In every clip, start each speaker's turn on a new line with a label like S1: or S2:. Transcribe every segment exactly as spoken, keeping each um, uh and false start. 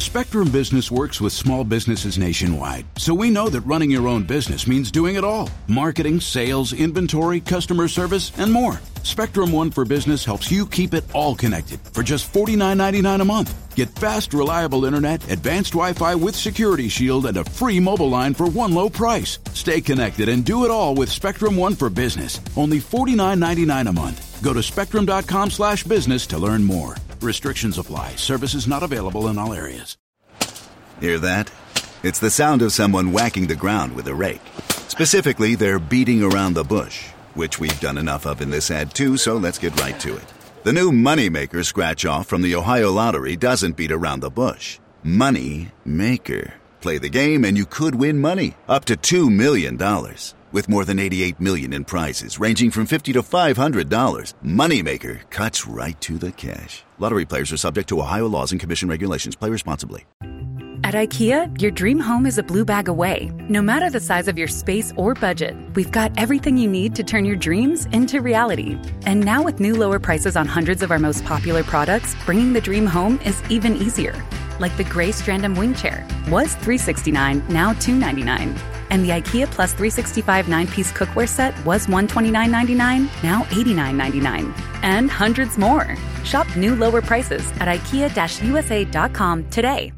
S1: Spectrum Business works with small businesses nationwide, so we know that running your own business means doing it all. Marketing, sales, inventory, customer service, and more. Spectrum One for Business helps you keep it all connected for just forty-nine ninety-nine a month. Get fast, reliable internet, advanced Wi-Fi with Security Shield, and a free mobile line for one low price. Stay connected and do it all with Spectrum One for Business. Only forty-nine ninety-nine a month. Go to spectrum.com slash business to learn more. Restrictions apply. Services not available in all areas.
S2: Hear that? It's the sound of someone whacking the ground with a rake. Specifically, they're beating around the bush, which we've done enough of in this ad too, so let's get right to it. The new Moneymaker scratch-off from the Ohio Lottery doesn't beat around the bush. Money Maker. Play the game and you could win money, up to two million dollars. With more than eighty-eight million dollars in prizes, ranging from fifty dollars to five hundred dollars, Moneymaker cuts right to the cash. Lottery players are subject to Ohio laws and commission regulations. Play responsibly.
S3: At IKEA, your dream home is a blue bag away. No matter the size of your space or budget, we've got everything you need to turn your dreams into reality. And now with new lower prices on hundreds of our most popular products, bringing the dream home is even easier. Like the gray Strandom wing chair. Was three hundred sixty-nine dollars, now two hundred ninety-nine dollars. And the IKEA Plus three sixty-five nine-piece cookware set was one hundred twenty-nine ninety-nine, now eighty-nine ninety-nine. And hundreds more. Shop new lower prices at ikea U S A dot com today.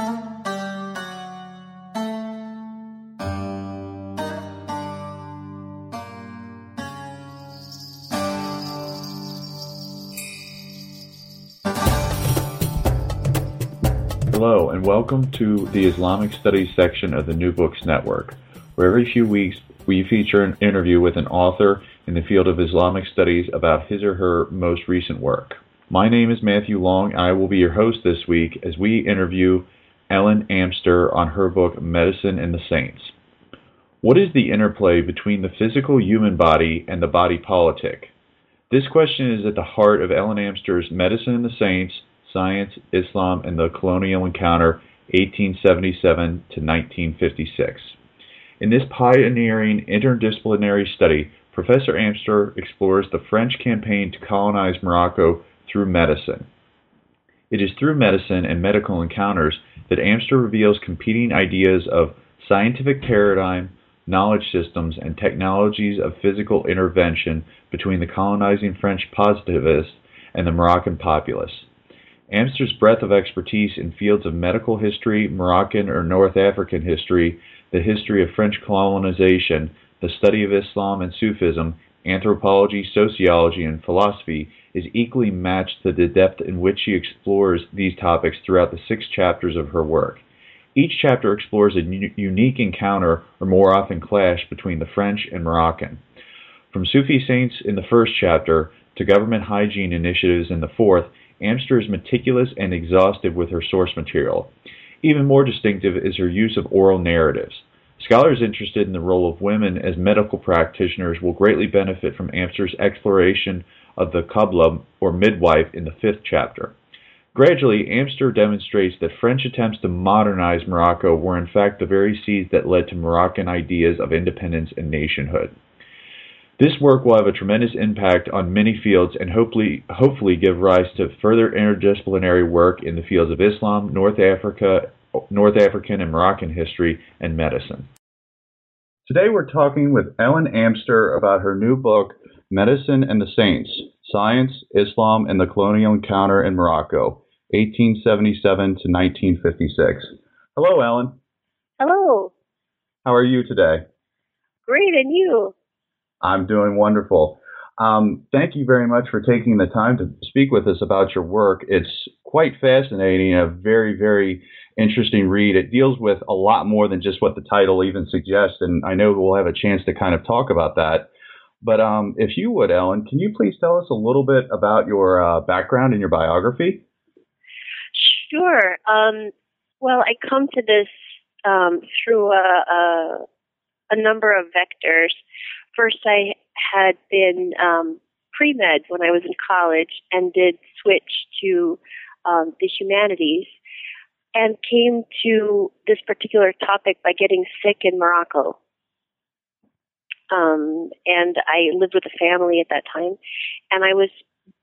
S4: Hello, and welcome to the Islamic Studies section of the New Books Network, where every few weeks we feature an interview with an author in the field of Islamic studies about his or her most recent work. My name is Matthew Long, and I will be your host this week as we interview Ellen Amster on her book, Medicine and the Saints. What is the interplay between the physical human body and the body politic? This question is at the heart of Ellen Amster's Medicine and the Saints, Science, Islam, and the Colonial Encounter, eighteen seventy-seven to nineteen fifty-six. In this pioneering interdisciplinary study, Professor Amster explores the French campaign to colonize Morocco through medicine. It is through medicine and medical encounters that Amster reveals competing ideas of scientific paradigm, knowledge systems, and technologies of physical intervention between the colonizing French positivists and the Moroccan populace. Amster's breadth of expertise in fields of medical history, Moroccan or North African history, the history of French colonization, the study of Islam and Sufism, anthropology, sociology, and philosophy is equally matched to the depth in which she explores these topics throughout the six chapters of her work. Each chapter explores a u- unique encounter, or more often clash, between the French and Moroccan. From Sufi saints in the first chapter to government hygiene initiatives in the fourth, Amster is meticulous and exhaustive with her source material. Even more distinctive is her use of oral narratives. Scholars interested in the role of women as medical practitioners will greatly benefit from Amster's exploration of the Qabla, or midwife, in the fifth chapter. Gradually, Amster demonstrates that French attempts to modernize Morocco were in fact the very seeds that led to Moroccan ideas of independence and nationhood. This work will have a tremendous impact on many fields and hopefully, hopefully give rise to further interdisciplinary work in the fields of Islam, North Africa, North African and Moroccan history, and medicine. Today we're talking with Ellen Amster about her new book, Medicine and the Saints, Science, Islam, and the Colonial Encounter in Morocco, eighteen seventy-seven to nineteen fifty-six. Hello, Ellen.
S5: Hello.
S4: How are you today?
S5: Great, and you?
S4: I'm doing wonderful. Um, thank you very much for taking the time to speak with us about your work. It's quite fascinating, a very, very interesting read. It deals with a lot more than just what the title even suggests, and I know we'll have a chance to kind of talk about that. But um, if you would, Ellen, can you please tell us a little bit about your uh, background and your biography?
S5: Sure. Um, well, I come to this um, through a, a, a number of vectors. First, I had been um, pre-med when I was in college and did switch to um, the humanities and came to this particular topic by getting sick in Morocco. Um, and I lived with a family at that time, and I was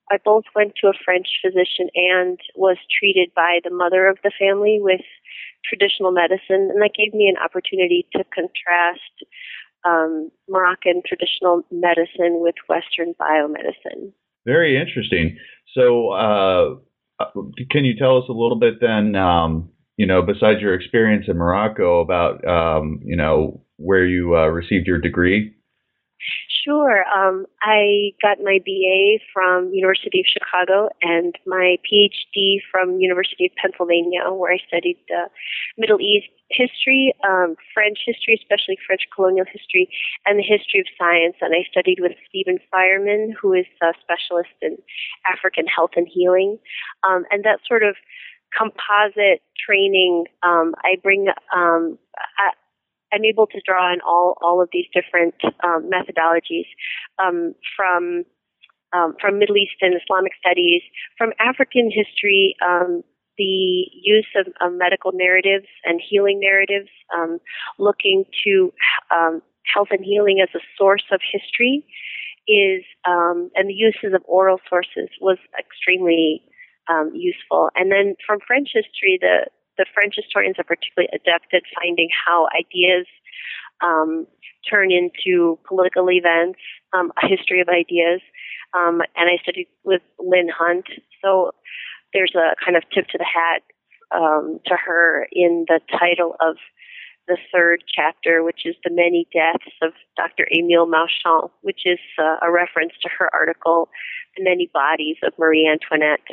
S5: I both went to a French physician and was treated by the mother of the family with traditional medicine, and that gave me an opportunity to contrast um, Moroccan traditional medicine with Western biomedicine.
S4: Very interesting. So, uh, can you tell us a little bit then, um, you know, besides your experience in Morocco, about, um, you know, where you uh, received your degree?
S5: Sure. Um, I got my B A from University of Chicago and my P H D from University of Pennsylvania, where I studied uh, Middle East history, um, French history, especially French colonial history, and the history of science. And I studied with Stephen Fireman, who is a specialist in African health and healing. Um, and that sort of composite training, um, I bring... Um, I, I'm able to draw on all, all of these different um, methodologies um, from um, from Middle East and Islamic studies, from African history, um, the use of, of medical narratives and healing narratives, um, looking to um, health and healing as a source of history, is um, and the uses of oral sources was extremely um, useful. And then from French history, the The French historians are particularly adept at finding how ideas um, turn into political events, um, a history of ideas. Um, and I studied with Lynn Hunt. So there's a kind of tip to the hat um, to her in the title of the third chapter, which is The Many Deaths of Doctor Émile Marchand, which is uh, a reference to her article, The Many Bodies of Marie Antoinette.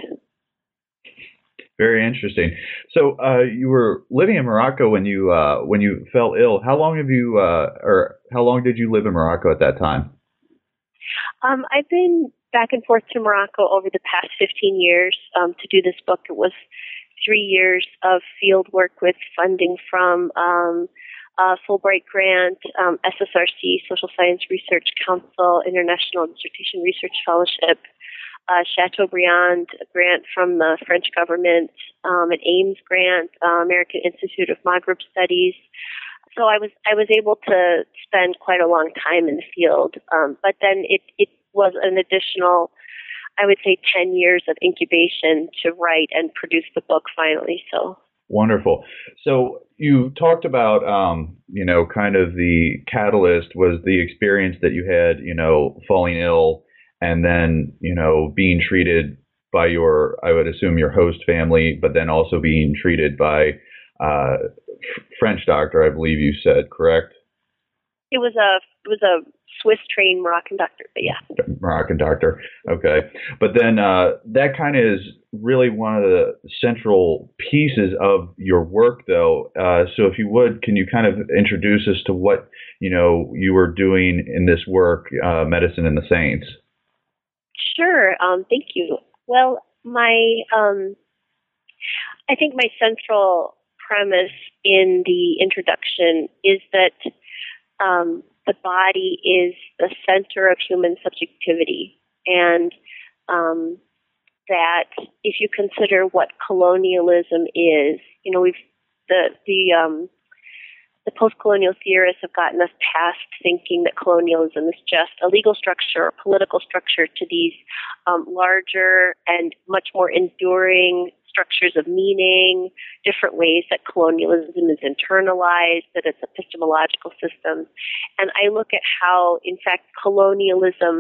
S4: Very interesting. So uh, you were living in Morocco when you uh, when you fell ill. How long have you, uh, or how long did you live in Morocco at that time?
S5: Um, I've been back and forth to Morocco over the past fifteen years um, to do this book. It was three years of field work with funding from um, a Fulbright grant, um, S S R C, Social Science Research Council, International Dissertation Research Fellowship, Uh, Chateaubriand, a grant from the French government, um, an Ames grant, uh, American Institute of Maghreb Studies. So I was I was able to spend quite a long time in the field, um, but then it, it was an additional, I would say, ten years of incubation to write and produce the book finally. So
S4: wonderful. So you talked about, um, you know, kind of the catalyst was the experience that you had, you know, falling ill. And then, you know, being treated by your, I would assume your host family, but then also being treated by uh, f- French doctor, I believe you said, correct?
S5: It was a it was a Swiss trained Moroccan doctor, but yeah.
S4: Moroccan doctor, okay. But then uh, that kind of is really one of the central pieces of your work, though. Uh, so if you would, can you kind of introduce us to what, you know, you were doing in this work, uh, Medicine in the Saints?
S5: Sure. Um, thank you. Well, my um, I think my central premise in the introduction is that um, the body is the center of human subjectivity, and um, that if you consider what colonialism is, you know, we've the the um, The post-colonial theorists have gotten us past thinking that colonialism is just a legal structure or political structure to these um, larger and much more enduring structures of meaning, different ways that colonialism is internalized, that it's epistemological systems. And I look at how, in fact, colonialism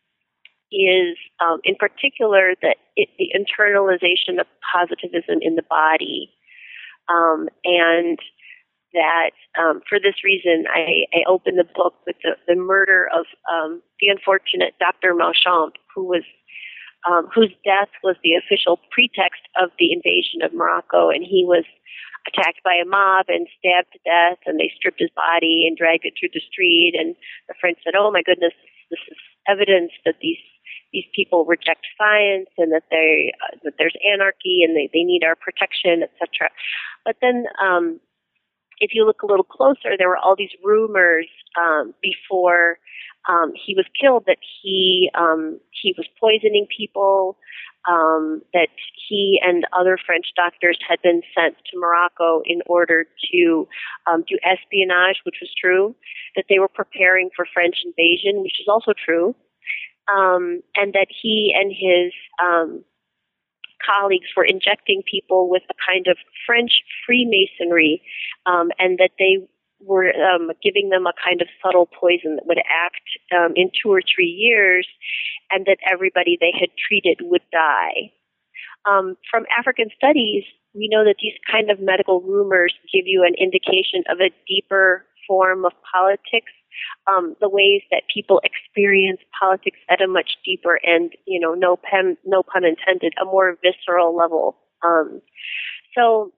S5: is, um, in particular, that it, the internalization of positivism in the body, um, and that um, for this reason, I, I opened the book with the, the murder of um, the unfortunate Doctor Marchand, who was um, whose death was the official pretext of the invasion of Morocco, and he was attacked by a mob and stabbed to death, and they stripped his body and dragged it through the street. And the French said, "Oh my goodness, this is evidence that these these people reject science and that they uh, that there's anarchy and they, they need our protection, et cetera" But then, um, if you look a little closer, there were all these rumors um, before um, he was killed that he um, he was poisoning people, um, that he and other French doctors had been sent to Morocco in order to um, do espionage, which was true, that they were preparing for French invasion, which is also true, um, and that he and his um, colleagues were injecting people with a kind of French Freemasonry, um, and that they were um, giving them a kind of subtle poison that would act um, in two or three years, and that everybody they had treated would die. Um, from African studies, we know that these kind of medical rumors give you an indication of a deeper form of politics, um, the ways that people experience politics at a much deeper and, you know, no pen, no pun intended, a more visceral level. Um, so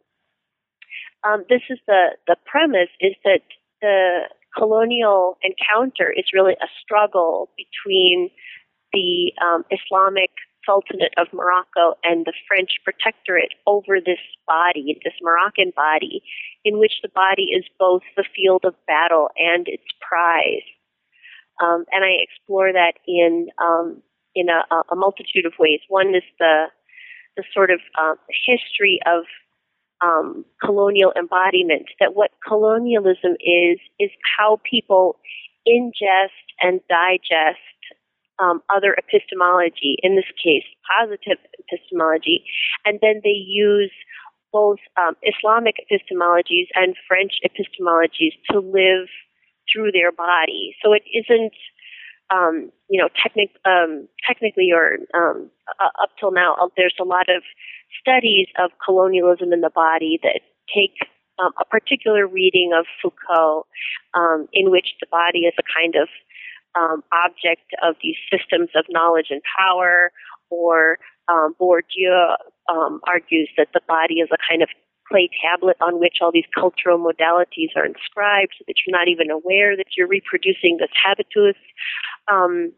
S5: um, this is the, the premise, is that the colonial encounter is really a struggle between the um, Islamic Sultanate of Morocco and the French protectorate over this body, this Moroccan body, in which the body is both the field of battle and its prize. Um, and I explore that in um, in a, a multitude of ways. One is the the sort of uh, history of um, colonial embodiment. That what colonialism is is how people ingest and digest Um, other epistemology, in this case, positive epistemology, and then they use both um, Islamic epistemologies and French epistemologies to live through their body. So it isn't, um, you know, technic, um, technically or um, uh, up till now, uh, there's a lot of studies of colonialism in the body that take um, a particular reading of Foucault, um, in which the body is a kind of Um, object of these systems of knowledge and power, or um, Bourdieu um, argues that the body is a kind of clay tablet on which all these cultural modalities are inscribed, so that you're not even aware that you're reproducing this habitus. Um,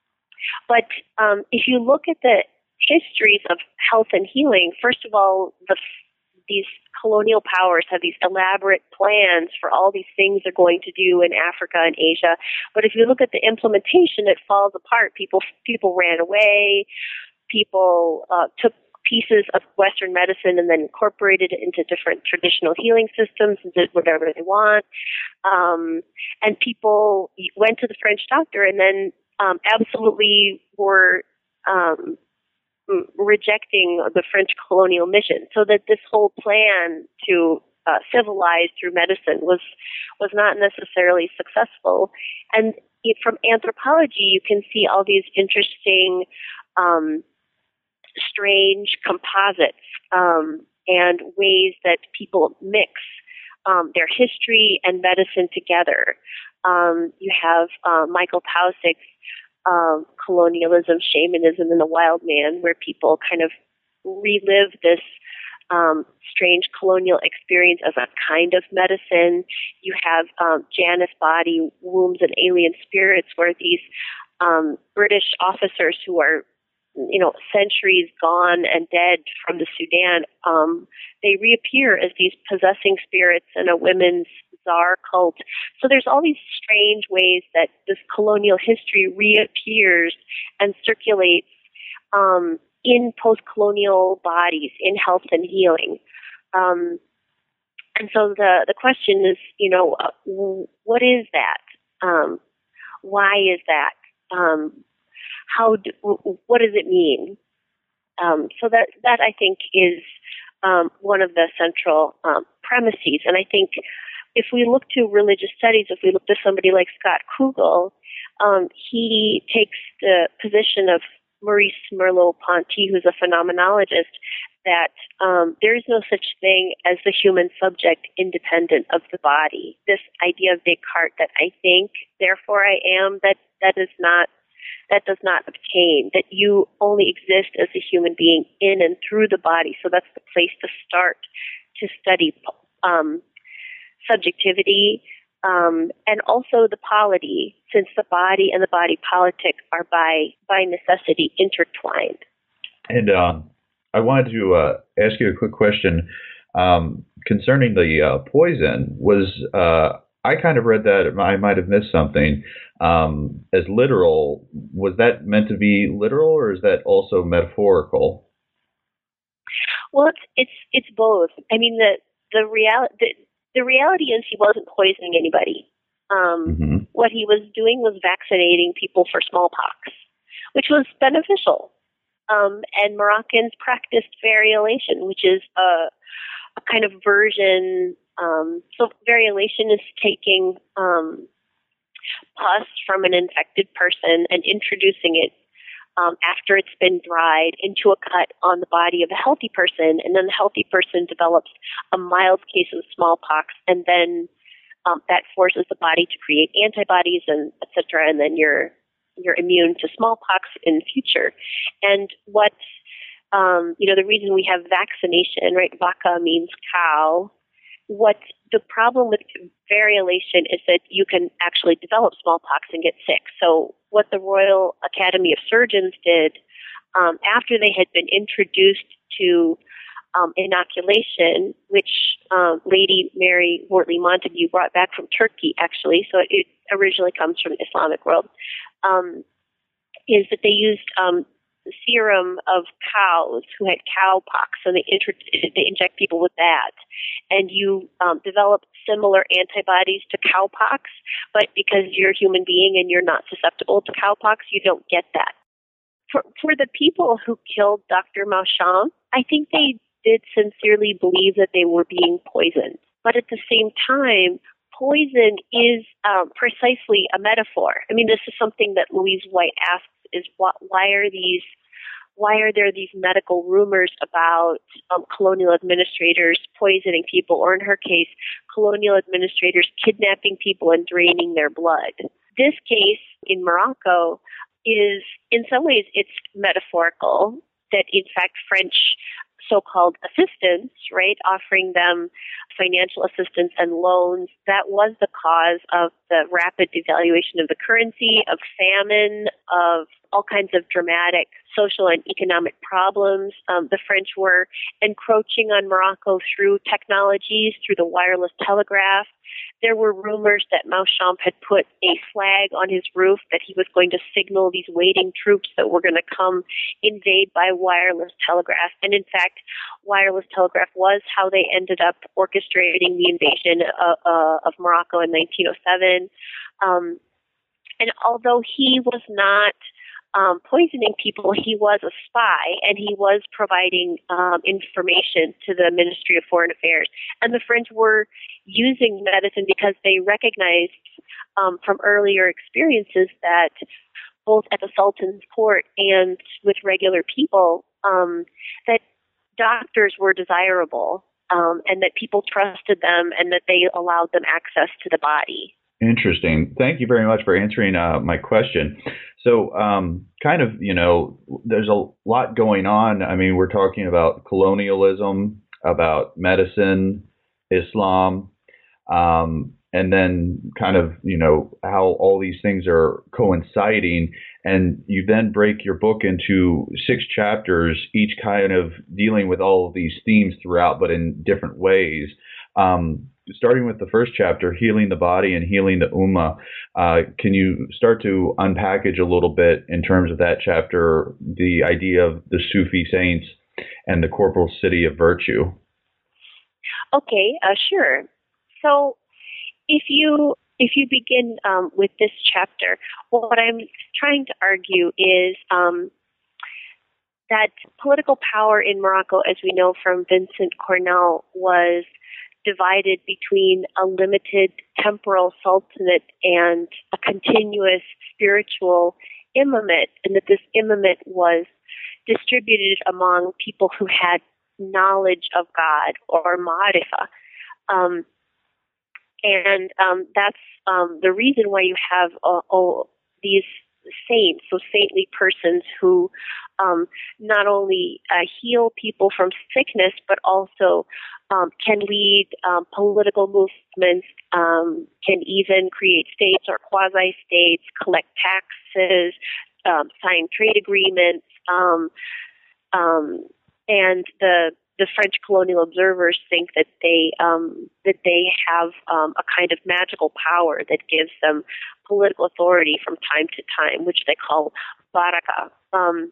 S5: but um, if you look at the histories of health and healing, first of all, the these colonial powers have these elaborate plans for all these things they're going to do in Africa and Asia. But if you look at the implementation, it falls apart. People people ran away. People uh, took pieces of Western medicine and then incorporated it into different traditional healing systems and did whatever they want. Um, and people went to the French doctor and then um, absolutely were um, rejecting the French colonial mission, so that this whole plan to uh, civilize through medicine was was not necessarily successful. And it, from anthropology, you can see all these interesting, um, strange composites um, and ways that people mix um, their history and medicine together. Um, you have uh, Michael Tausig's Um, colonialism, shamanism, and the wild man, where people kind of relive this um, strange colonial experience as a kind of medicine. You have um, Janus Body, Wombs, and Alien Spirits, where these um, British officers who are, you know, centuries gone and dead from the Sudan, um, they reappear as these possessing spirits in a women's Tsar cult. So there's all these strange ways that this colonial history reappears and circulates um, in post-colonial bodies, in health and healing. Um, and so the, the question is, you know, uh, what is that? Um, why is that? Um, how? Do, what does it mean? Um, so that that I think is um, one of the central um, premises, and I think. If we look to religious studies, if we look to somebody like Scott Kugel, um, he takes the position of Maurice Merleau-Ponty, who's a phenomenologist, that um, there is no such thing as the human subject independent of the body. This idea of Descartes that I think, therefore I am, that that is not that does not obtain. That you only exist as a human being in and through the body. So that's the place to start to study um, subjectivity, um, and also the polity, since the body and the body politic are by by necessity intertwined.
S4: And um, I wanted to uh, ask you a quick question um, concerning the uh, poison. Was uh, I kind of read that I might have missed something um, as literal? Was that meant to be literal, or is that also metaphorical?
S5: Well, it's it's, it's both. I mean, the the reality. The, The reality is he wasn't poisoning anybody. Um, mm-hmm. What he was doing was vaccinating people for smallpox. which was beneficial. Um, and Moroccans practiced variolation, which is a, a kind of version. Um, so variolation is taking um, pus from an infected person and introducing it um, after it's been dried into a cut on the body of a healthy person, and then the healthy person develops a mild case of smallpox, and then um, that forces the body to create antibodies and et cetera, and then you're you're immune to smallpox in the future. And what um, you know, the reason we have vaccination, right? Vaca means cow. What the problem with variolation is that you can actually develop smallpox and get sick. So what the Royal Academy of Surgeons did um, after they had been introduced to um, inoculation, which um, Lady Mary Wortley Montagu brought back from Turkey, actually, so it originally comes from the Islamic world, um, is that they used um, the serum of cows who had cowpox, and they, inter- they inject people with that. And you um, develop similar antibodies to cowpox, but because you're a human being and you're not susceptible to cowpox, you don't get that. For, for the people who killed Doctor Mauchon, I think they did sincerely believe that they were being poisoned. But at the same time, poison is um, precisely a metaphor. I mean, this is something that Louise White asks, is what, why are these why are there these medical rumors about um, colonial administrators poisoning people, or in her case, colonial administrators kidnapping people and draining their blood? This case in Morocco is, in some ways, it's metaphorical, that in fact French so-called assistance, right, offering them financial assistance and loans, that was the cause of the rapid devaluation of the currency, of famine, of all kinds of dramatic social and economic problems. Um, the French were encroaching on Morocco through technologies, through the wireless telegraph. There were rumors that Mauchon had put a flag on his roof, that he was going to signal these waiting troops that were going to come invade by wireless telegraph. And in fact, wireless telegraph was how they ended up orchestrating the invasion of, uh, of Morocco in nineteen oh seven. Um, and although he was not Um, poisoning people, he was a spy, and he was providing um, information to the Ministry of Foreign Affairs. And the French were using medicine because they recognized um, from earlier experiences that both at the Sultan's court and with regular people, um, that doctors were desirable, um, and that people trusted them, and that they allowed them access to the body.
S4: Interesting. Thank you very much for answering uh, my question. So um, kind of, you know, there's a lot going on. I mean, we're talking about colonialism, about medicine, Islam, um, and then kind of, you know, how all these things are coinciding. And you then break your book into six chapters, each kind of dealing with all of these themes throughout, but in different ways. Um, starting with the first chapter, healing the body and healing the ummah, uh, can you start to unpackage a little bit in terms of that chapter, the idea of the Sufi saints and the corporal city of virtue?
S5: Okay, uh, sure. So if you if you begin um, with this chapter, well, what I'm trying to argue is um, that political power in Morocco, as we know from Vincent Cornell, was divided between a limited temporal sultanate and a continuous spiritual imamate, and that this imamate was distributed among people who had knowledge of God, or ma'rifah. Um, and um, that's um, the reason why you have uh, oh, these saints, so saintly persons who um, not only uh, heal people from sickness, but also um, can lead um, political movements, um, can even create states or quasi-states, collect taxes, um, sign trade agreements, um, um, and the the French colonial observers think that they um, that they have um, a kind of magical power that gives them political authority from time to time, which they call baraka. Um,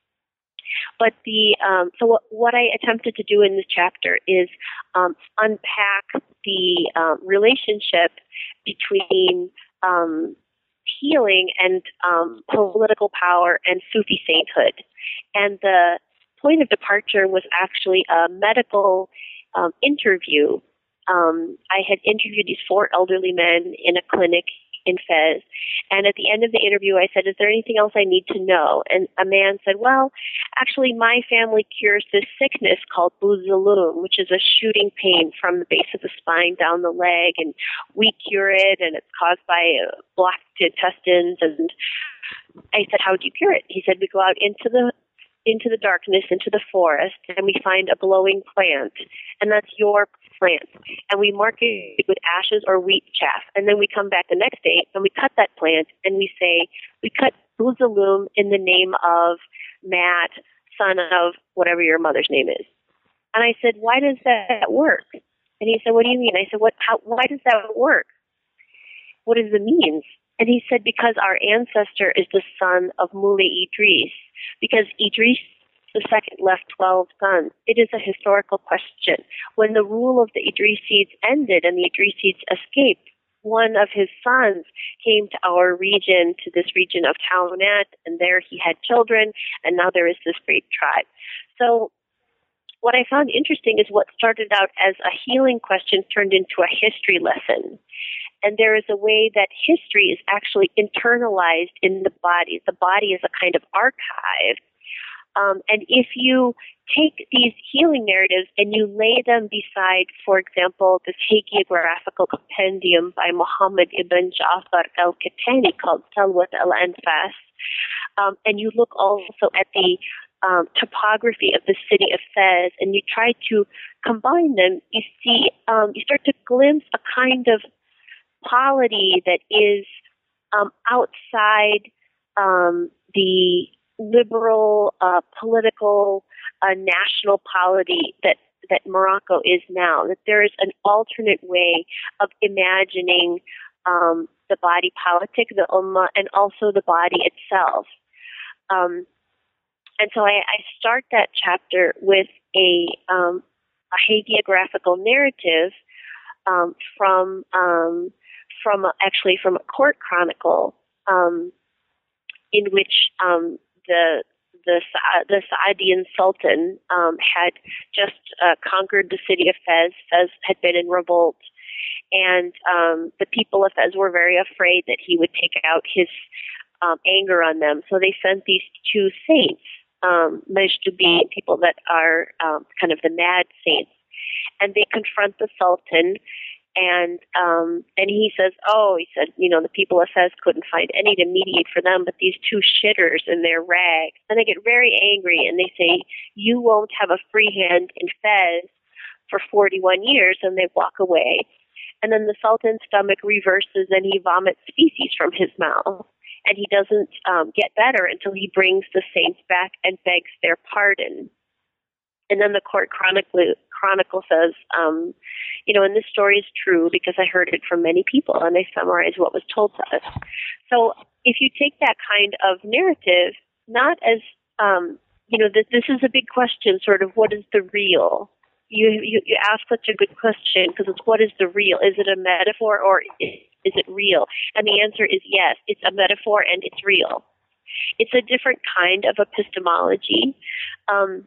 S5: but the um, so what, what I attempted to do in this chapter is um, unpack the uh, relationship between um, healing and um, political power and Sufi sainthood. And the point of departure was actually a medical um, interview. Um, I had interviewed these four elderly men in a clinic in Fez, and at the end of the interview I said, is there anything else I need to know? And a man said, well, actually my family cures this sickness called buzalum, which is a shooting pain from the base of the spine down the leg, and we cure it, and it's caused by uh, blocked intestines. And I said, how do you cure it? He said, we go out into the into the darkness, into the forest, and we find a glowing plant, and that's your plant, and we mark it with ashes or wheat chaff, and then we come back the next day and we cut that plant and we say, we cut buzalum in the name of Matt, son of whatever your mother's name is. And I said, why does that work? And he said, what do you mean? I said, what? How, why does that work? What is the means? And he said, because our ancestor is the son of Mullah Idris, because Idris the second left twelve sons. It is a historical question. When the rule of the Idrisids ended and the Idrisids escaped, one of his sons came to our region, to this region of Taunat, and there he had children, and now there is this great tribe. So what I found interesting is what started out as a healing question turned into a history lesson. And there is a way that history is actually internalized in the body. The body is a kind of archive. Um, and if you take these healing narratives and you lay them beside, for example, this hagiographical compendium by Muhammad ibn Ja'far al-Qahtani called Salwat al-Anfas, um, and you look also at the um, topography of the city of Fez, and you try to combine them, you see, um, you start to glimpse a kind of polity that is um, outside um, the liberal, uh, political, uh, national polity that, that Morocco is now, that there is an alternate way of imagining um, the body politic, the ummah, and also the body itself. Um, and so I, I start that chapter with a, um, a hagiographical narrative um, from um, from a, actually from a court chronicle um, in which um, the the the Saadian Sultan um, had just uh, conquered the city of Fez. Fez had been in revolt, and um, the people of Fez were very afraid that he would take out his um, anger on them. So they sent these two saints, um, Majdubi, people that are um, kind of the mad saints, and they confront the Sultan. And um, and he says, oh, he said, you know, the people of Fez couldn't find any to mediate for them, but these two shitters in their rags. And they get very angry, and they say, you won't have a free hand in Fez for forty-one years, and they walk away. And then the Sultan's stomach reverses, and he vomits feces from his mouth. And he doesn't um, get better until he brings the saints back and begs their pardon. And then the court chronicle, chronicle says, um, you know, and this story is true because I heard it from many people, and I summarize what was told to us. So if you take that kind of narrative, not as, um, you know, this, this is a big question, sort of, what is the real? You, you, you ask such a good question because it's what is the real? Is it a metaphor or is, is it real? And the answer is yes, it's a metaphor and it's real. It's a different kind of epistemology. Um,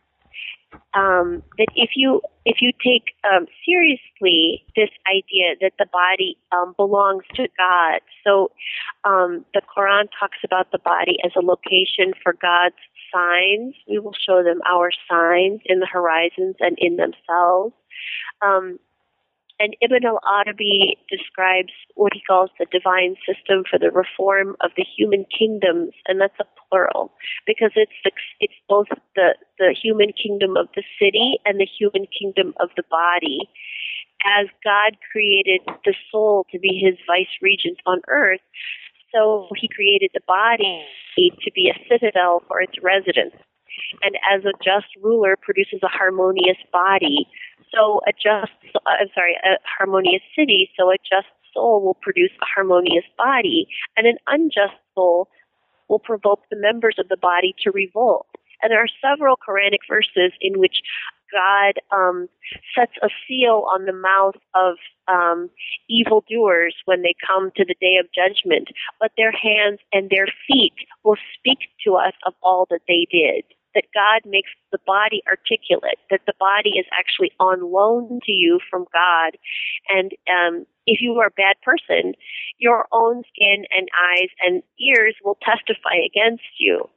S5: Um, that if you if you take um, seriously this idea that the body um, belongs to God, so um, the Quran talks about the body as a location for God's signs. We will show them our signs in the horizons and in themselves. Um, and Ibn al-Arabi describes what he calls the divine system for the reform of the human kingdoms, and that's a plural, because it's the, it's both the, the human kingdom of the city and the human kingdom of the body. As God created the soul to be his vice-regent on earth, so he created the body to be a citadel for its residence. And as a just ruler produces a harmonious body, so a just, I'm sorry, a harmonious city, so a just soul will produce a harmonious body, and an unjust soul will provoke the members of the body to revolt. And there are several Quranic verses in which God um, sets a seal on the mouth of um, evildoers when they come to the day of judgment, but their hands and their feet will speak to us of all that they did. That God makes the body articulate, that the body is actually on loan to you from God. And um, if you are a bad person, your own skin and eyes and ears will testify against you.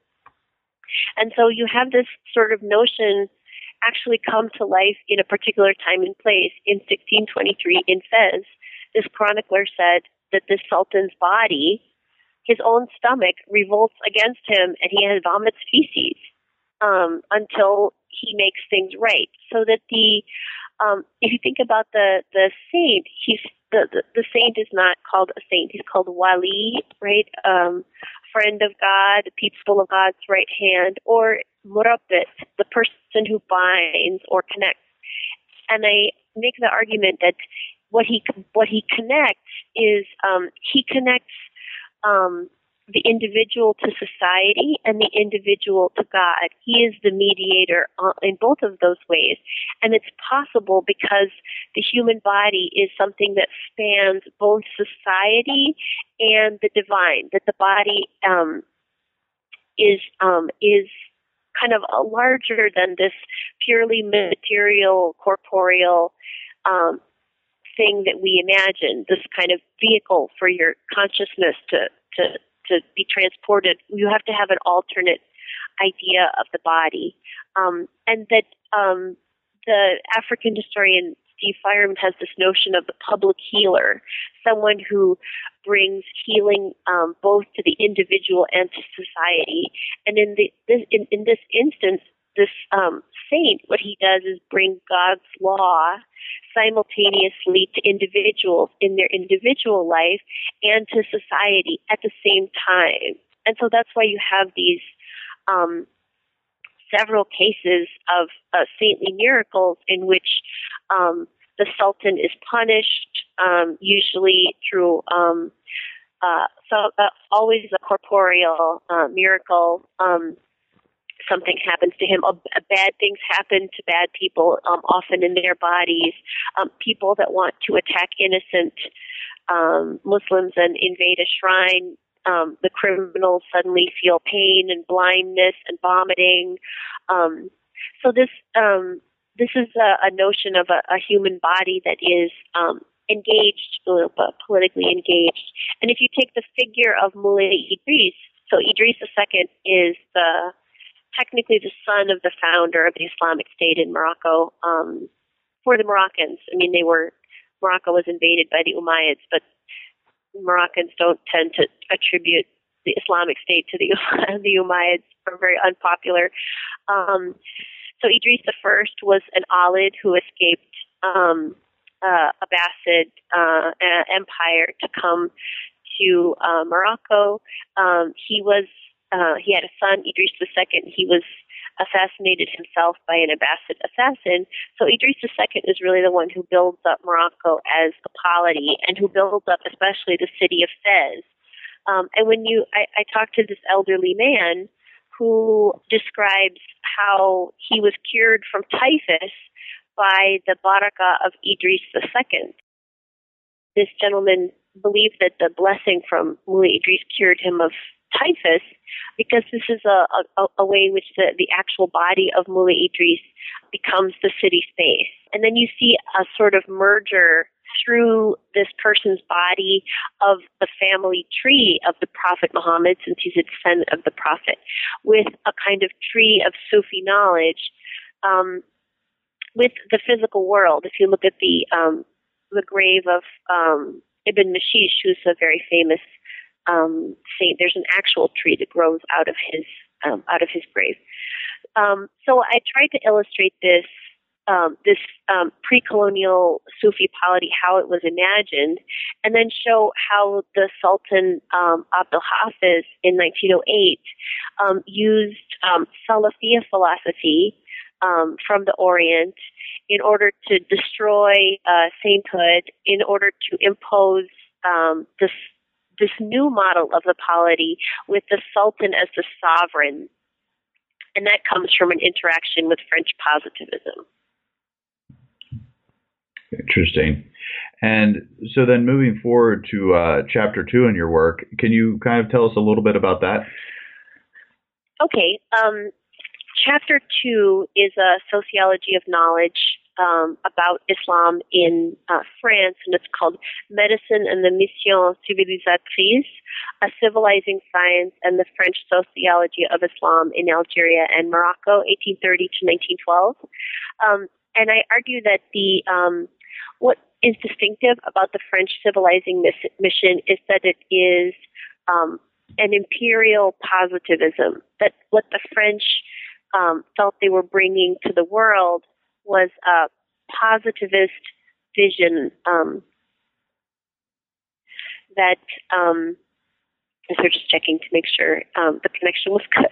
S5: And so you have this sort of notion actually come to life in a particular time and place. In sixteen twenty-three in Fez, this chronicler said that this sultan's body, his own stomach, revolts against him and he has vomits feces. Um, until he makes things right. So that the, um, if you think about the, the saint, he's the, the, the saint is not called a saint. He's called wali, right? Um, friend of God, people of God's right hand, or murabbit, the person who binds or connects. And I make the argument that what he what he connects is um, he connects. Um, the individual to society and the individual to God. He is the mediator in both of those ways. And it's possible because the human body is something that spans both society and the divine, that the body um, is um, is kind of a larger than this purely material, corporeal um, thing that we imagine, this kind of vehicle for your consciousness to to to be transported. You have to have an alternate idea of the body. Um, and that um, the African historian Steve Fireman has this notion of the public healer, someone who brings healing um, both to the individual and to society. And in, the, this, in, in this instance, this um, saint, what he does is bring God's law simultaneously to individuals in their individual life and to society at the same time. And so that's why you have these um, several cases of uh, saintly miracles in which um, the Sultan is punished, um, usually through um, uh, so uh, always a corporeal uh, miracle. Um, Something happens to him. Uh, bad things happen to bad people, um, often in their bodies. Um, people that want to attack innocent um, Muslims and invade a shrine, um, the criminals suddenly feel pain and blindness and vomiting. Um, so this um, this is a, a notion of a, a human body that is um, engaged, uh, politically engaged. And if you take the figure of Mulay Idris, so Idris the Second is the technically the son of the founder of the Islamic State in Morocco. Um, for the Moroccans, I mean, they were Morocco was invaded by the Umayyads, but Moroccans don't tend to attribute the Islamic State to the the Umayyads. Are very unpopular. Um, so Idris the First was an Alid who escaped um, uh, Abbasid uh, Empire to come to uh, Morocco. Um, he was Uh, he had a son, Idris the Second. He was assassinated himself by an Abbasid assassin. So Idris the Second is really the one who builds up Morocco as a polity and who builds up especially the city of Fez. Um, and when you, I, I talked to this elderly man who describes how he was cured from typhus by the barakah of Idris the Second. This gentleman believed that the blessing from Mulay Idris cured him of typhus, because this is a, a, a way in which the, the actual body of Mulay Idris becomes the city space. And then you see a sort of merger through this person's body of the family tree of the Prophet Muhammad, since he's a descendant of the Prophet, with a kind of tree of Sufi knowledge um, with the physical world. If you look at the um, the grave of um, Ibn Mashish, who's a very famous Um, saint, there's an actual tree that grows out of his um, out of his grave. Um, so I tried to illustrate this um, this um, pre-colonial Sufi polity, how it was imagined, and then show how the Sultan um, Abdul Hafiz in nineteen oh eight um, used um, Salafiyya philosophy um, from the Orient in order to destroy uh, sainthood, in order to impose um, this. this new model of the polity with the Sultan as the sovereign. And that comes from an interaction with French positivism.
S4: Interesting. And so then moving forward to uh, chapter two in your work, can you kind of tell us a little bit about that?
S5: Okay. Um, chapter two is a sociology of knowledge um, about Islam in uh, France, and it's called Medicine and the Mission Civilisatrice, a civilizing science and the French sociology of Islam in Algeria and Morocco, eighteen thirty to nineteen twelve. Um, and I argue that the um, what is distinctive about the French civilizing miss- mission is that it is um, an imperial positivism, that what the French um, felt they were bringing to the world was a positivist vision um, that, um, so just checking to make sure um, the connection was good,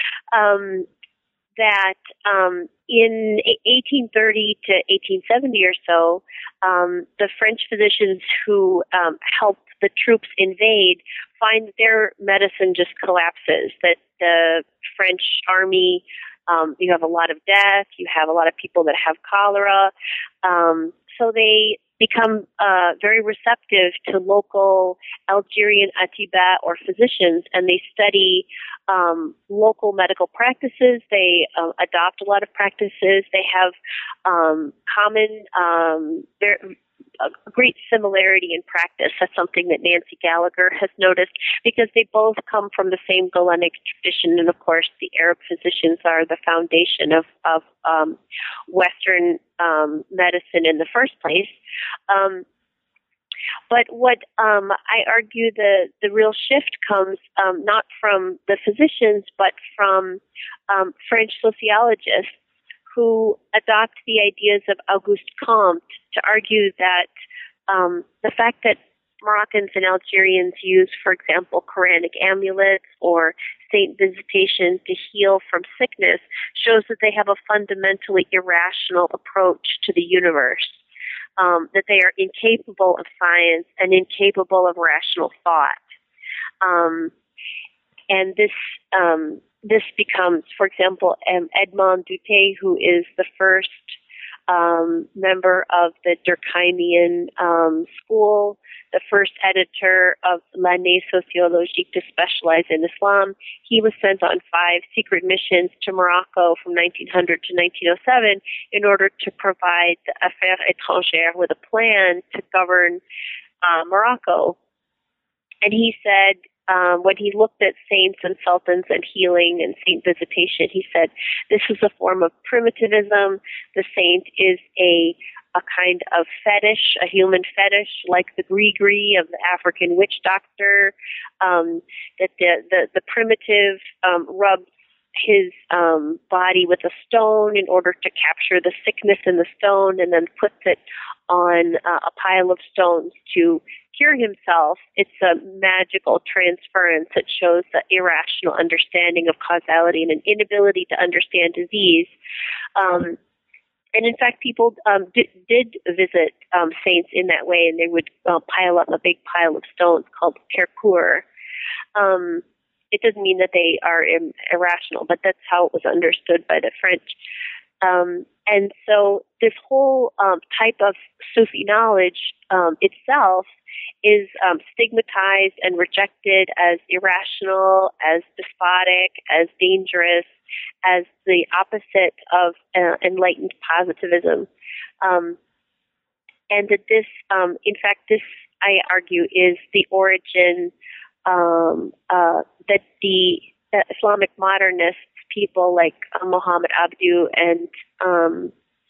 S5: um, that um, in eighteen thirty to eighteen seventy or so, um, the French physicians who um, helped the troops invade find that their medicine just collapses, that the French army, um, you have a lot of death, you have a lot of people that have cholera, um, so they become uh, very receptive to local Algerian atibas or physicians, and they study um, local medical practices. They uh, adopt a lot of practices. They have um, common, um, very, a great similarity in practice. That's something that Nancy Gallagher has noticed, because they both come from the same Galenic tradition, and of course the Arab physicians are the foundation of, of um, Western um, medicine in the first place. Um, but what um, I argue the, the real shift comes um, not from the physicians, but from um, French sociologists who adopt the ideas of Auguste Comte to argue that um, the fact that Moroccans and Algerians use, for example, Quranic amulets or saint visitation to heal from sickness shows that they have a fundamentally irrational approach to the universe, um, that they are incapable of science and incapable of rational thought. Um, and this um, this becomes, for example, um, Edmond Dutey, who is the first um, member of the Durkheimian um, school, the first editor of L'Année Sociologique to specialize in Islam. He was sent on five secret missions to Morocco from nineteen hundred to nineteen oh seven in order to provide the Affaires étrangères with a plan to govern uh, Morocco. And he said, Um, when he looked at saints and sultans and healing and saint visitation, he said, this is a form of primitivism. The saint is a a kind of fetish, a human fetish, like the gree-gree of the African witch doctor, um, that the, the, the primitive um, rubs his um, body with a stone in order to capture the sickness in the stone, and then puts it on uh, a pile of stones to cure himself. It's a magical transference that shows the irrational understanding of causality and an inability to understand disease. Um, and in fact, people um, did, did visit um, saints in that way, and they would uh, pile up a big pile of stones called kerkour. Um, it doesn't mean that they are im- irrational, but that's how it was understood by the French. Um, and so this whole um, type of Sufi knowledge um, itself is um, stigmatized and rejected as irrational, as despotic, as dangerous, as the opposite of uh, enlightened positivism. Um, and that this, um, in fact, this, I argue, is the origin um, uh, that the uh, Islamic modernists, people like uh, Muhammad Abdu and um,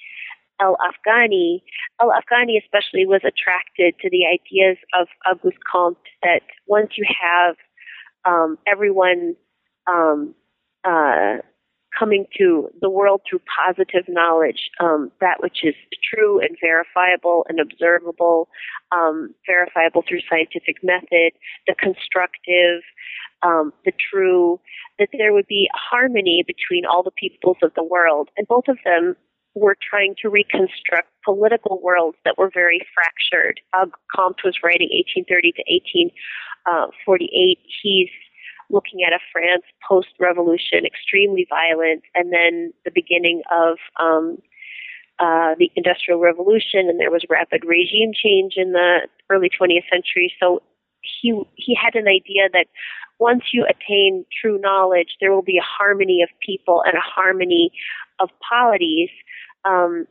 S5: Al-Afghani, Al-Afghani especially was attracted to the ideas of Auguste Comte that once you have um, everyone um, uh, coming to the world through positive knowledge, um, that which is true and verifiable and observable, um, verifiable through scientific method, the constructive, um, the true, that there would be harmony between all the peoples of the world. And both of them were trying to reconstruct political worlds that were very fractured. Uh, Comte was writing eighteen thirty to eighteen forty-eight. He's looking at a France post-revolution, extremely violent, and then the beginning of um, uh, the Industrial Revolution, and there was rapid regime change in the early twentieth century. So he he had an idea that once you attain true knowledge, there will be a harmony of people and a harmony of polities. Um,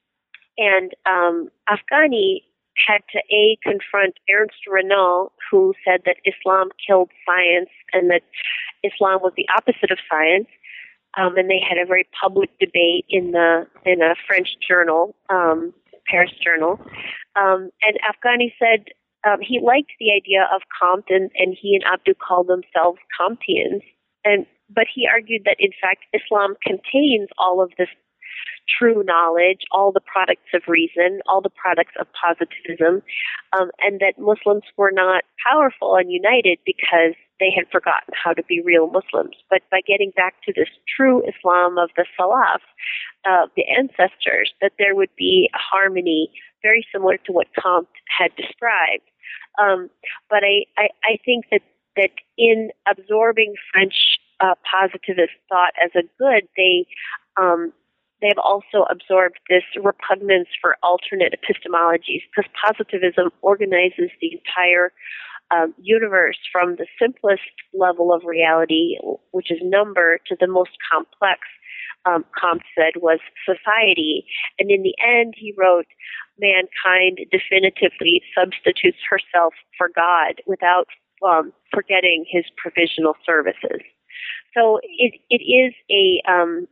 S5: and um, Afghani had to A, confront Ernst Renan, who said that Islam killed science and that Islam was the opposite of science. Um, and they had a very public debate in the in a French journal, um, Paris Journal. Um, and Afghani said um, he liked the idea of Comte, and, and he and Abdu called themselves Comteans. And but he argued that in fact Islam contains all of this true knowledge, all the products of reason, all the products of positivism, um, and that Muslims were not powerful and united because they had forgotten how to be real Muslims. But by getting back to this true Islam of the Salaf, uh, the ancestors, that there would be a harmony very similar to what Comte had described. Um, but I, I, I think that, that in absorbing French uh, positivist thought as a good, they um, they've also absorbed this repugnance for alternate epistemologies, because positivism organizes the entire um, universe from the simplest level of reality, which is number, to the most complex, um, Comte said, was society. And in the end, he wrote, mankind definitively substitutes herself for God without um, forgetting his provisional services. So it, it is a... Um,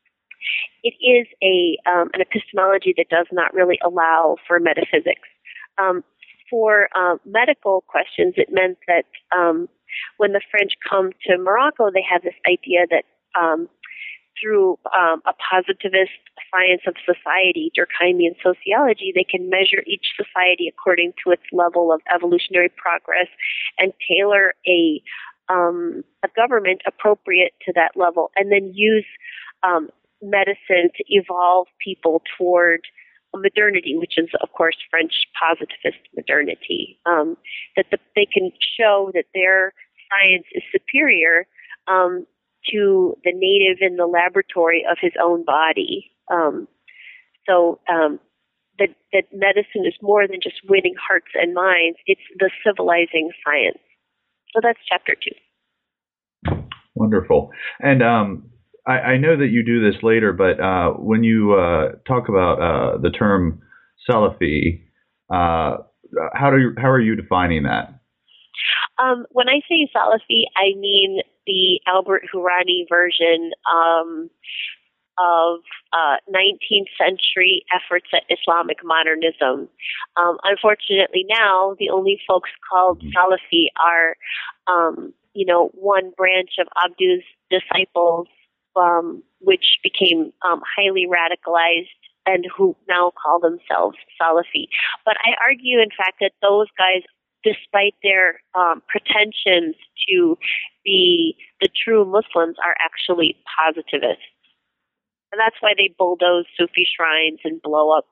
S5: It is a um, an epistemology that does not really allow for metaphysics. Um, for uh, medical questions, it meant that um, when the French come to Morocco, they have this idea that um, through um, a positivist science of society, Durkheimian sociology, they can measure each society according to its level of evolutionary progress and tailor a um, a government appropriate to that level, and then use um, medicine to evolve people toward modernity, which is, of course, French positivist modernity, um, that the, they can show that their science is superior um, to the native in the laboratory of his own body. Um, so um, that, that medicine is more than just winning hearts and minds. It's the civilizing science. So that's chapter two.
S4: Wonderful. And um I, I know that you do this later, but uh, when you uh, talk about uh, the term Salafi, uh, how do you, how are you defining that?
S5: Um, when I say Salafi, I mean the Albert Hourani version um, of uh, nineteenth century efforts at Islamic modernism. Um, unfortunately, now the only folks called Salafi are, um, you know, one branch of Abdu's disciples, Um, which became um, highly radicalized and who now call themselves Salafi. But I argue, in fact, that those guys, despite their um, pretensions to be the true Muslims, are actually positivists. And that's why they bulldoze Sufi shrines and blow up,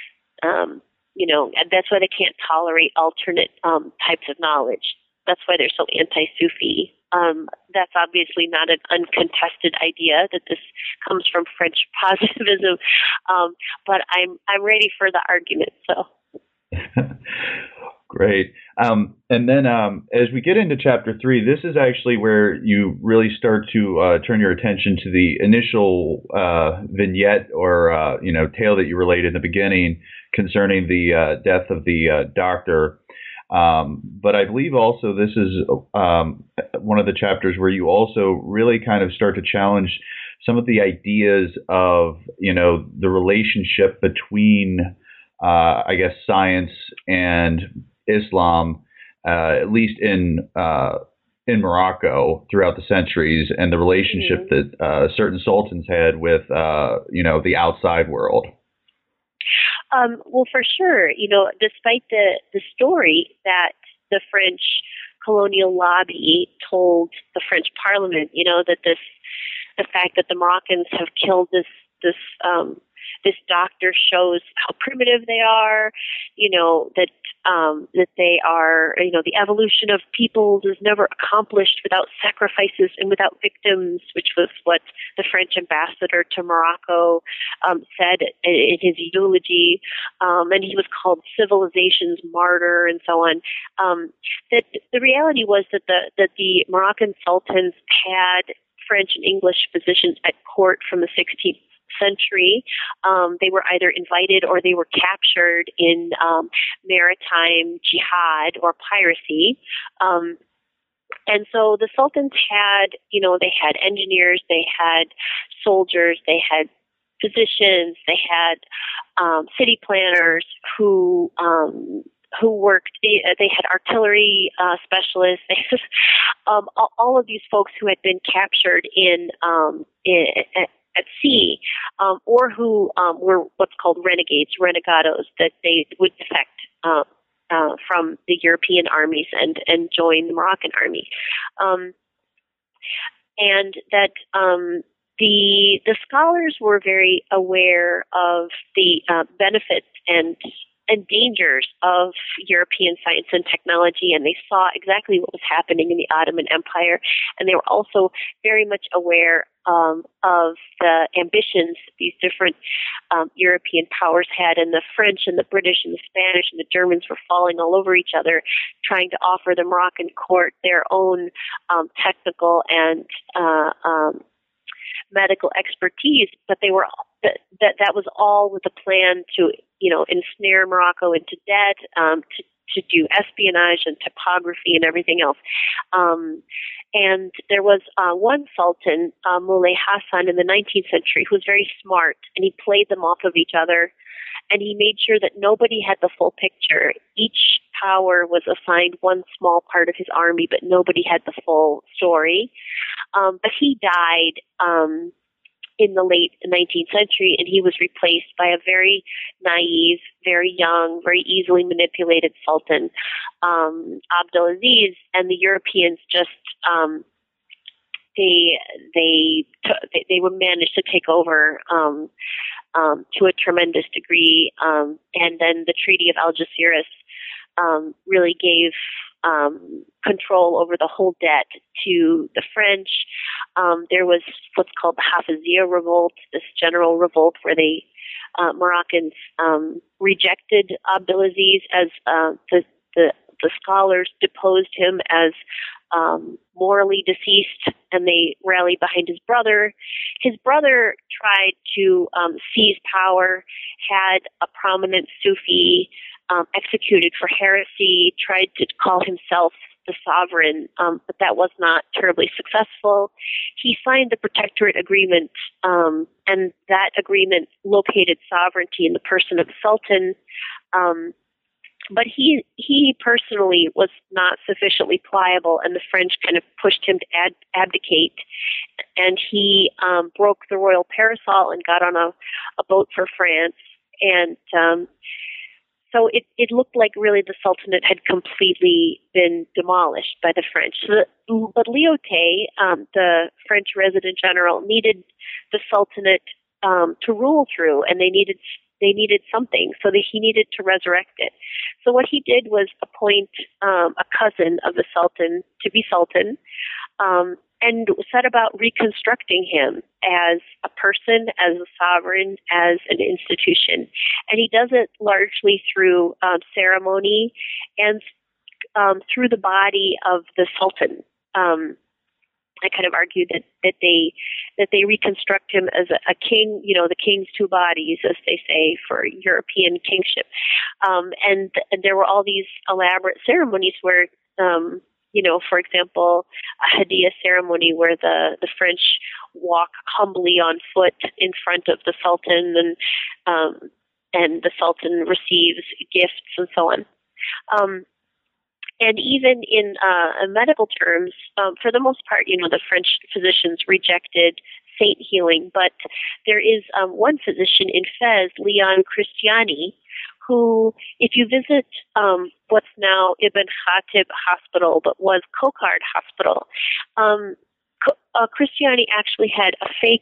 S5: um, you know, and that's why they can't tolerate alternate um, types of knowledge. That's why they're so anti-Sufi. Um, that's obviously not an uncontested idea that this comes from French positivism, um, but I'm I'm ready for the argument. So,
S4: great. Um, and then um, as we get into chapter three, this is actually where you really start to uh, turn your attention to the initial uh, vignette or uh, you know tale that you relayed in the beginning concerning the uh, death of the uh, doctor. Um, but I believe also this is um, one of the chapters where you also really kind of start to challenge some of the ideas of, you know, the relationship between, uh, I guess, science and Islam, uh, at least in uh, in Morocco throughout the centuries, and the relationship mm-hmm. that uh, certain sultans had with, uh, you know, the outside world.
S5: Um, well, for sure, you know, despite the, the story that the French colonial lobby told the French Parliament, you know, that this, the fact that the Moroccans have killed this, this, um, this doctor shows how primitive they are, you know, that um, that they are, you know, the evolution of peoples is never accomplished without sacrifices and without victims, which was what the French ambassador to Morocco um, said in his eulogy, um, and he was called civilization's martyr and so on. Um, that the reality was that the that the Moroccan sultans had French and English physicians at court from the sixteenth century. Um, they were either invited or they were captured in um, maritime jihad or piracy. Um, and so the sultans had, you know, they had engineers, they had soldiers, they had physicians, they had um, city planners who um, who worked, they had artillery uh, specialists, um, all of these folks who had been captured in, um, in at, at sea, um, or who um, were what's called renegades, renegados, that they would defect uh, uh, from the European armies and, and join the Moroccan army. Um, and that um, the the scholars were very aware of the uh, benefits and and dangers of European science and technology, and they saw exactly what was happening in the Ottoman Empire, and they were also very much aware um, of the ambitions these different um, European powers had, and the French and the British and the Spanish and the Germans were falling all over each other, trying to offer the Moroccan court their own um, technical and uh, um, medical expertise, but they were that, that that was all with a plan to, you know, ensnare Morocco into debt, um, to to do espionage and topography and everything else. Um, and there was uh, one sultan, uh, Moulay Hassan, in the nineteenth century, who was very smart, and he played them off of each other, and he made sure that nobody had the full picture. Each power was assigned one small part of his army, but nobody had the full story. Um, but he died um, in the late nineteenth century, and he was replaced by a very naive, very young, very easily manipulated sultan, um, Abdulaziz, and the Europeans just um, they they t- they were managed to take over um, um, to a tremendous degree, um, and then the Treaty of Algeciras um, really gave Um, control over the whole debt to the French. Um, there was what's called the Hafizia revolt, this general revolt where they uh, Moroccans um, rejected Abdulaziz as uh, the, the the scholars deposed him as um, morally deceased, and they rallied behind his brother. His brother tried to um, seize power, had a prominent Sufi Um, executed for heresy, tried to call himself the sovereign, um, but that was not terribly successful. He signed the Protectorate Agreement, um, and that agreement located sovereignty in the person of the Sultan. Um, but he he personally was not sufficiently pliable, and the French kind of pushed him to ad- abdicate. And he um, broke the royal parasol and got on a, a boat for France. And um, So it, it looked like really the Sultanate had completely been demolished by the French. So the, but Lyautey, um, the French resident general, needed the Sultanate um, to rule through, and they needed they needed something, so that he needed to resurrect it. So what he did was appoint um, a cousin of the Sultan to be Sultan, um, and set about reconstructing him as a person, as a sovereign, as an institution. And he does it largely through um, ceremony and um, through the body of the Sultan. Um, I kind of argue that, that they that they reconstruct him as a, a king, you know, the king's two bodies, as they say, for European kingship. Um, and, and there were all these elaborate ceremonies where, um, you know, for example, a Hadiya ceremony where the, the French walk humbly on foot in front of the Sultan, and um, and the Sultan receives gifts and so on. Um, and even in uh, medical terms, um, for the most part, you know, the French physicians rejected saint healing, but there is um, one physician in Fez, Leon Christiani, who, if you visit um, what's now Ibn Khatib Hospital, but was Kokard Hospital, um, uh, Christiani actually had a fake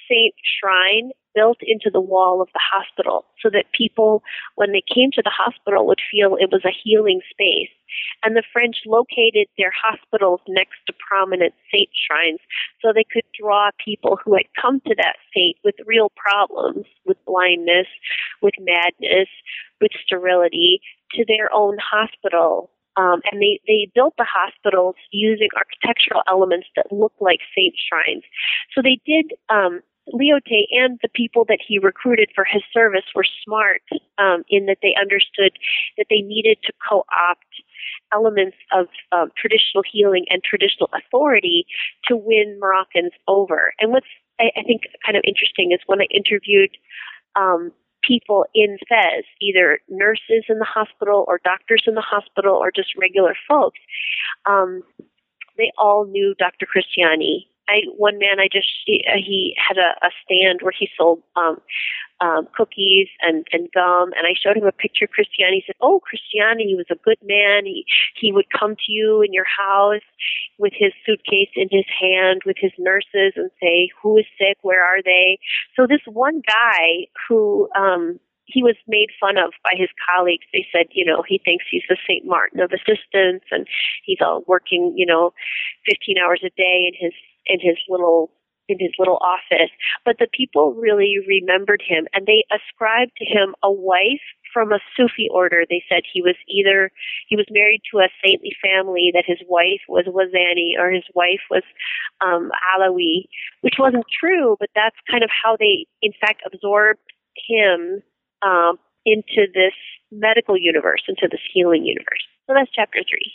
S5: saint shrine built into the wall of the hospital so that people, when they came to the hospital, would feel it was a healing space. And the French located their hospitals next to prominent saint shrines so they could draw people who had come to that saint with real problems, with blindness, with madness, with sterility, to their own hospital. Um, and they, they built the hospitals using architectural elements that looked like saint shrines. So they did, um, Lyautey and the people that he recruited for his service were smart um, in that they understood that they needed to co-opt elements of um, traditional healing and traditional authority to win Moroccans over. And what's, I, I think, kind of interesting is when I interviewed um, people in Fez, either nurses in the hospital or doctors in the hospital or just regular folks, um, they all knew Doctor Christiani. I, one man, I just, he, he had a, a stand where he sold um, um, cookies and, and gum, and I showed him a picture of Christiani. He said, oh, Christiani, he was a good man. He, he would come to you in your house with his suitcase in his hand with his nurses and say, who is sick? Where are they? So this one guy who, um, he was made fun of by his colleagues. They said, you know, he thinks he's the Saint Martin of assistants, and he's all working, you know, fifteen hours a day in his in his little in his little office. But the people really remembered him, and they ascribed to him a wife from a Sufi order. They said he was either he was married to a saintly family, that his wife was Wazani or his wife was um, Alawi, which wasn't true, but that's kind of how they, in fact, absorbed him um, into this medical universe, into this healing universe. So that's chapter three.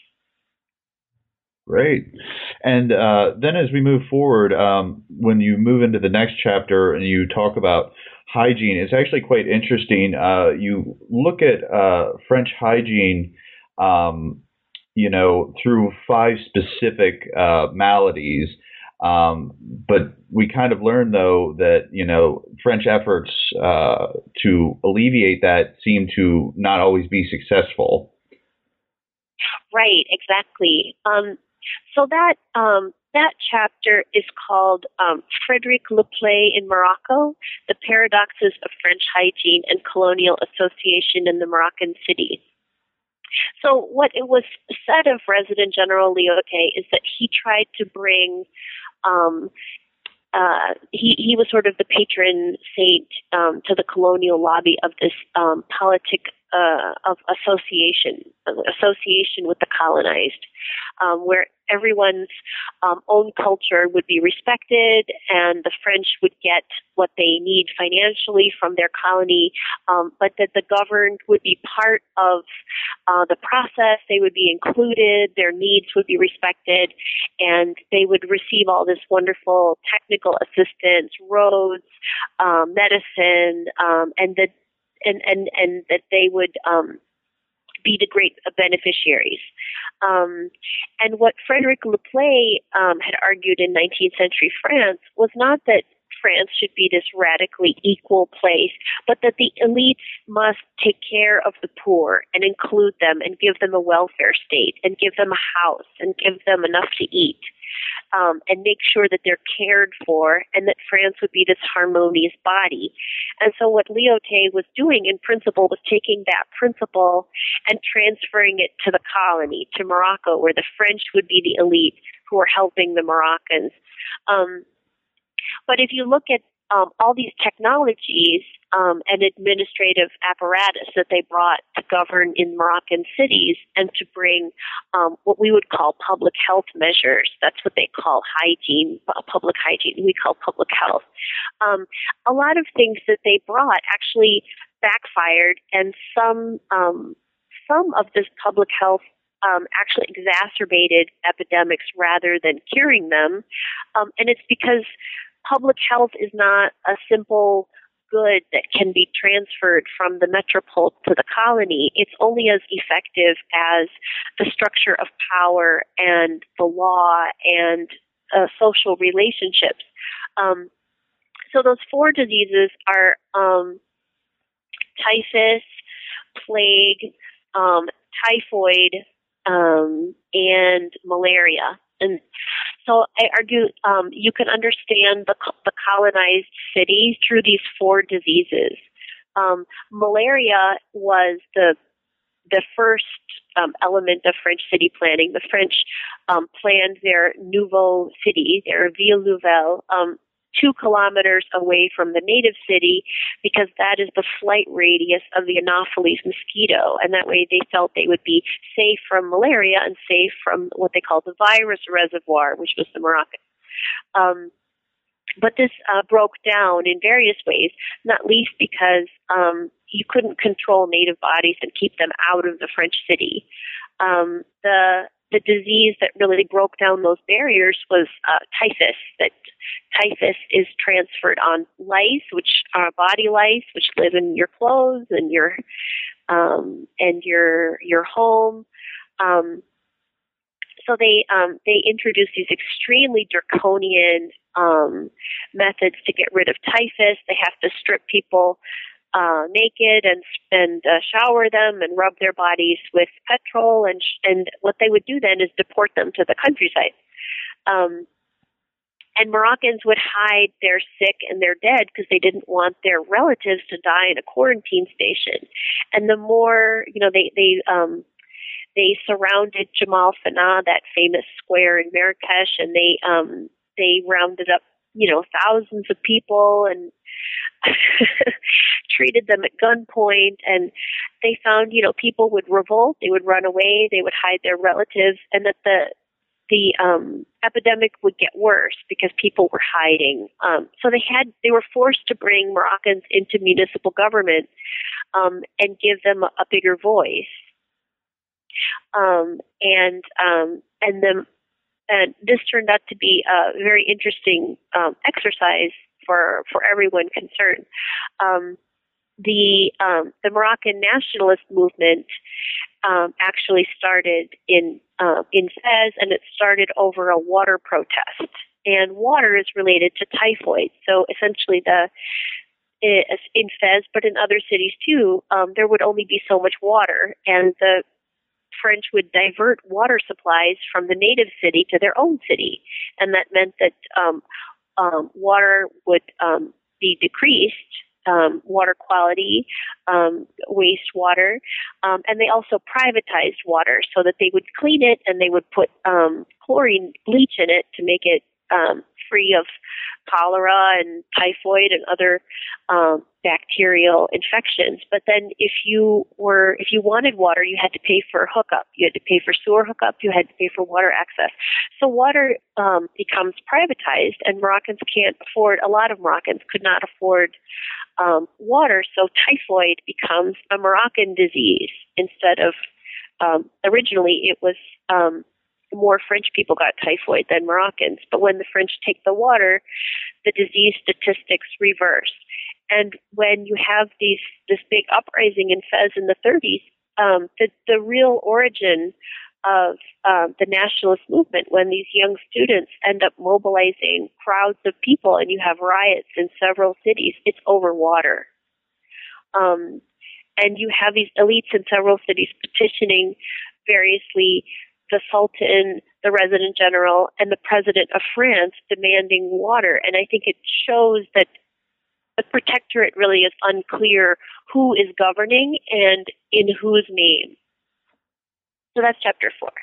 S4: Great. And uh, then as we move forward, um, when you move into the next chapter and you talk about hygiene, it's actually quite interesting. Uh, you look at uh, French hygiene, um, you know, through five specific uh, maladies. Um, but we kind of learn, though, that, you know, French efforts uh, to alleviate that seem to not always be successful.
S5: Right, exactly. Um, so that um, that chapter is called um, Frederic Leplay in Morocco, The Paradoxes of French Hygiene and Colonial Association in the Moroccan Cities. So what it was said of Resident General Lyautey is that he tried to bring Um, uh, he, he was sort of the patron saint um, to the colonial lobby of this um, politic uh, of association, association with the colonized, um, where everyone's um, own culture would be respected, and the French would get what they need financially from their colony, um, but that the governed would be part of uh, the process. They would be included, their needs would be respected, and they would receive all this wonderful technical assistance, roads, um, medicine, um, and that and, and, and that they would um, be the great beneficiaries. Um, and what Frederic Leplay um, had argued in nineteenth century France was not that France should be this radically equal place, but that the elites must take care of the poor and include them and give them a welfare state and give them a house and give them enough to eat. Um, and make sure that they're cared for, and that France would be this harmonious body. And so what Lyautey was doing in principle was taking that principle and transferring it to the colony, to Morocco, where the French would be the elite who are helping the Moroccans. Um, but if you look at um, all these technologies um, and administrative apparatus that they brought to govern in Moroccan cities and to bring um, what we would call public health measures. That's what they call hygiene, public hygiene. We call public health. Um, a lot of things that they brought actually backfired, and some um, some of this public health Um, actually exacerbated epidemics rather than curing them. Um, and it's because public health is not a simple good that can be transferred from the metropole to the colony. It's only as effective as the structure of power and the law and uh, social relationships. Um, so those four diseases are um, typhus, plague, um, typhoid, Um, and malaria. And So I argue um, you can understand the, the colonized city through these four diseases. Um, malaria was the the first um, element of French city planning. The French um, planned their nouveau city, their ville nouvelle, um, two kilometers away from the native city, because that is the flight radius of the Anopheles mosquito. And that way they felt they would be safe from malaria and safe from what they called the virus reservoir, which was the Moroccan. Um, but this uh, broke down in various ways, not least because um, you couldn't control native bodies and keep them out of the French city. Um, the The disease that really broke down those barriers was uh, typhus. That typhus is transferred on lice, which are body lice, which live in your clothes and your um, and your your home. Um, so they um, they introduced these extremely draconian um, methods to get rid of typhus. They have to strip people Uh, naked and and uh, shower them and rub their bodies with petrol, and sh- and what they would do then is deport them to the countryside. Um, and Moroccans would hide their sick and their dead because they didn't want their relatives to die in a quarantine station. And the more, you know, they they um, they surrounded Jamal Fana, that famous square in Marrakesh, and they um, they rounded up, you know, thousands of people and treated them at gunpoint, and they found, you know, people would revolt, they would run away, they would hide their relatives, and that the the um, epidemic would get worse because people were hiding. Um, so they had they were forced to bring Moroccans into municipal government um, and give them a, a bigger voice. Um, and um, and then and this turned out to be a very interesting um, exercise for for everyone concerned. Um, the um, the Moroccan nationalist movement um, actually started in uh, in Fez, and it started over a water protest. And water is related to typhoid. So essentially, the in Fez, but in other cities too, um, there would only be so much water, and the French would divert water supplies from the native city to their own city, and that meant that um, um, water would um, be decreased, um, water quality, um, wastewater, um, and they also privatized water so that they would clean it and they would put um, chlorine bleach in it to make it um, free of cholera and typhoid and other um, bacterial infections. But then if you were, if you wanted water, you had to pay for a hookup. You had to pay for sewer hookup. You had to pay for water access. So water um, becomes privatized, and Moroccans can't afford, a lot of Moroccans could not afford um, water. So typhoid becomes a Moroccan disease instead of, um, originally it was, um, more French people got typhoid than Moroccans. But when the French take the water, the disease statistics reverse. And when you have these this big uprising in Fez in the thirties, um, the, the real origin of um, the nationalist movement, when these young students end up mobilizing crowds of people and you have riots in several cities, it's over water. Um, and you have these elites in several cities petitioning variously the Sultan, the Resident General, and the President of France demanding water. And I think it shows that the Protectorate really is unclear who is governing and in whose name. So that's chapter four.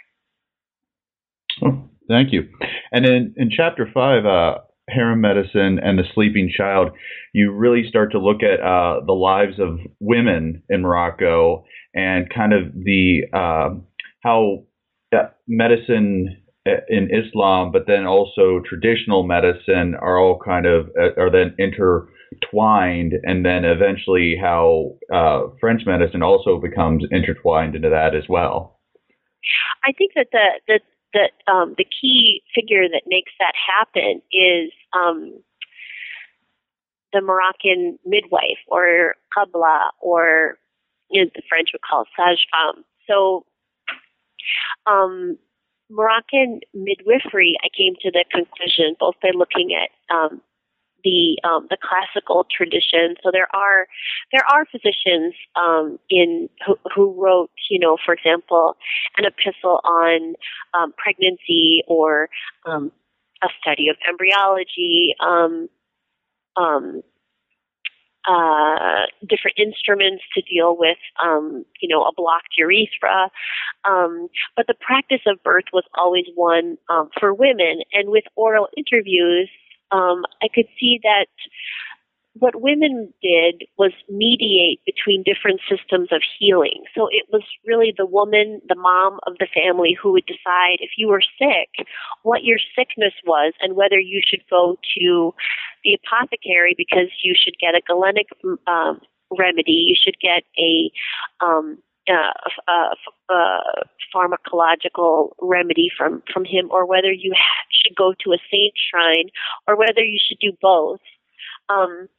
S4: Oh, thank you. And in, in chapter five, uh, Harem Medicine and the Sleeping Child, you really start to look at uh, the lives of women in Morocco and kind of the uh, how Yeah, medicine in Islam, but then also traditional medicine are all kind of are then intertwined, and then eventually how uh, French medicine also becomes intertwined into that as well.
S5: I think that the the the, um, the key figure that makes that happen is um, the Moroccan midwife, or qabla, or you know, the French would call sage-femme. So Um, Moroccan midwifery, I came to the conclusion both by looking at um, the um, the classical tradition. So there are there are physicians um, in who, who wrote, you know, for example, an epistle on um, pregnancy or um, a study of embryology, um, um, uh, different instruments to deal with, um, you know, a blocked urethra. Um, but the practice of birth was always one um, for women. And with oral interviews, um, I could see that what women did was mediate between different systems of healing. So it was really the woman, the mom of the family, who would decide if you were sick, what your sickness was, and whether you should go to the apothecary because you should get a galenic um, remedy, you should get a um, uh, uh, uh, pharmacological remedy from, from him, or whether you ha- should go to a saint shrine, or whether you should do both. Um,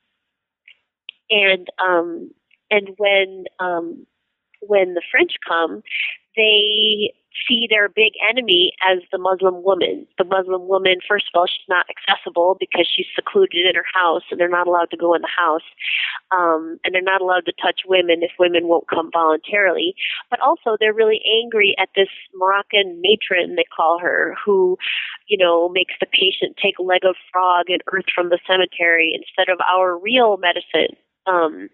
S5: And um, and when um, when the French come, they see their big enemy as the Muslim woman. The Muslim woman, first of all, she's not accessible because she's secluded in her house, and they're not allowed to go in the house, um, and they're not allowed to touch women if women won't come voluntarily. But also, they're really angry at this Moroccan matron, they call her, who, you know, makes the patient take a leg of frog and earth from the cemetery instead of our real medicine. Um,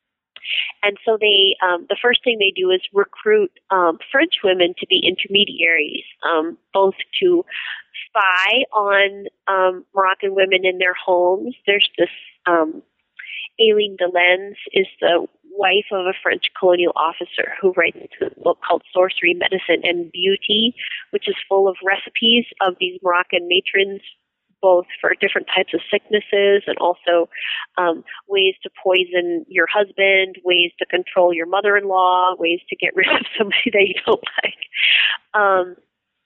S5: and so they, um, the first thing they do is recruit um, French women to be intermediaries, um, both to spy on um, Moroccan women in their homes. There's this um, Aileen Delens is the wife of a French colonial officer who writes a book called Sorcery, Medicine, and Beauty, which is full of recipes of these Moroccan matrons, both for different types of sicknesses and also um, ways to poison your husband, ways to control your mother-in-law, ways to get rid of somebody that you don't like. Um,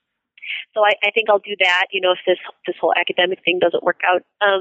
S5: so I, I think I'll do that, you know, if this this whole academic thing doesn't work out. Um,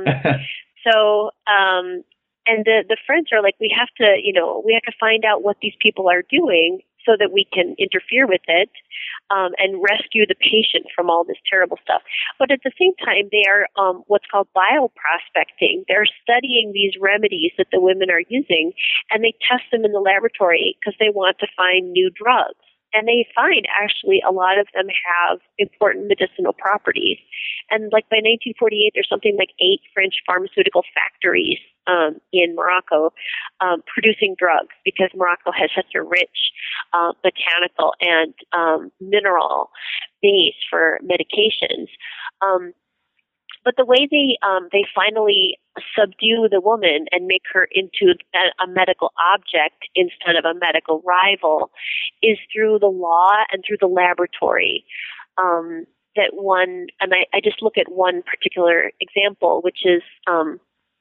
S5: so, um, and the, the French are like, we have to, you know, we have to find out what these people are doing so that we can interfere with it um, and rescue the patient from all this terrible stuff. But at the same time, they are um, what's called bioprospecting. They're studying these remedies that the women are using, and they test them in the laboratory because they want to find new drugs. And they find actually a lot of them have important medicinal properties. And like by nineteen forty-eight, there's something like eight French pharmaceutical factories um, in Morocco um, producing drugs because Morocco has such a rich uh, botanical and um, mineral base for medications. Um, But the way they um, they finally subdue the woman and make her into a, a medical object instead of a medical rival is through the law and through the laboratory. Um, that one, and I, I just look at one particular example, which is um,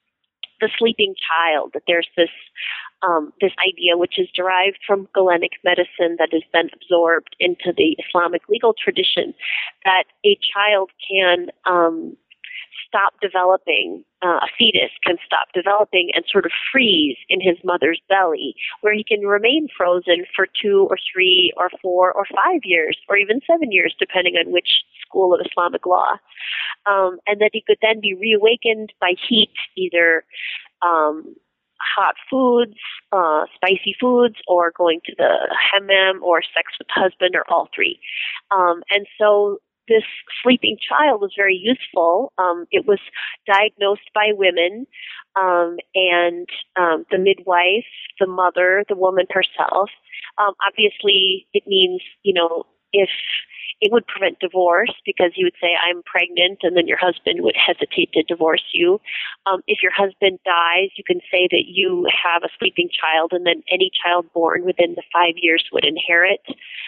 S5: the sleeping child. That there's this um, this idea which is derived from Galenic medicine that has been absorbed into the Islamic legal tradition, that a child can um, stop developing, uh, a fetus can stop developing and sort of freeze in his mother's belly, where he can remain frozen for two or three or four or five years, or even seven years, depending on which school of Islamic law. Um, and that he could then be reawakened by heat, either um, hot foods, uh, spicy foods, or going to the hammam, or sex with husband, or all three. Um, and so this sleeping child was very useful. Um, it was diagnosed by women, um, and um, the midwife, the mother, the woman herself. Um, obviously, it means, you know, if it would prevent divorce, because you would say, I'm pregnant, and then your husband would hesitate to divorce you. Um, if your husband dies, you can say that you have a sleeping child, and then any child born within the five years would inherit.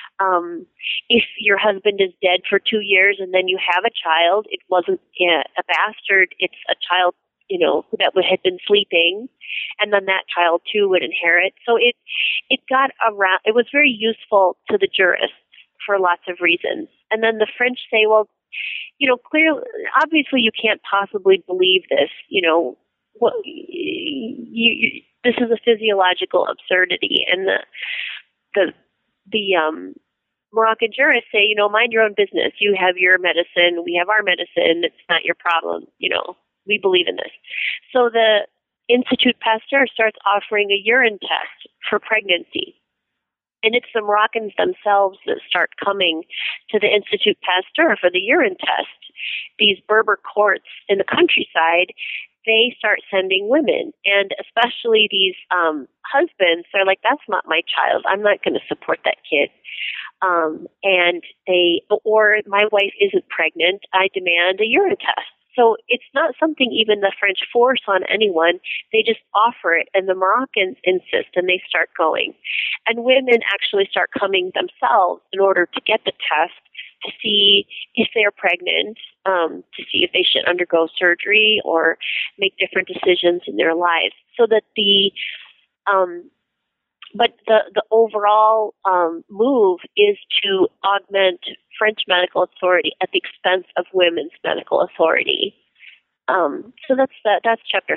S5: Um, if your husband is dead for two years and then you have a child, it wasn't a bastard, it's a child, you know, that would had been sleeping, and then that child too would inherit. So it it got around. It was very useful to the jurists for lots of reasons. And then the French say, well, you know, clearly, obviously, you can't possibly believe this. You know, what you, you this is a physiological absurdity, and the the the um. Moroccan jurists say, you know, mind your own business. You have your medicine. We have our medicine. It's not your problem. You know, we believe in this. So the Institut Pasteur starts offering a urine test for pregnancy. And it's the Moroccans themselves that start coming to the Institut Pasteur for the urine test. These Berber courts in the countryside, they start sending women, and especially these um, husbands, they're like, that's not my child. I'm not going to support that kid. Um, and they, or my wife isn't pregnant. I demand a urine test. So it's not something even the French force on anyone. They just offer it, and the Moroccans insist, and they start going. And women actually start coming themselves in order to get the test to see if they're pregnant, um, to see if they should undergo surgery or make different decisions in their lives. So that the, um, but the, the overall um, move is to augment French medical authority at the expense of women's medical authority. Um, so that's the, that's chapter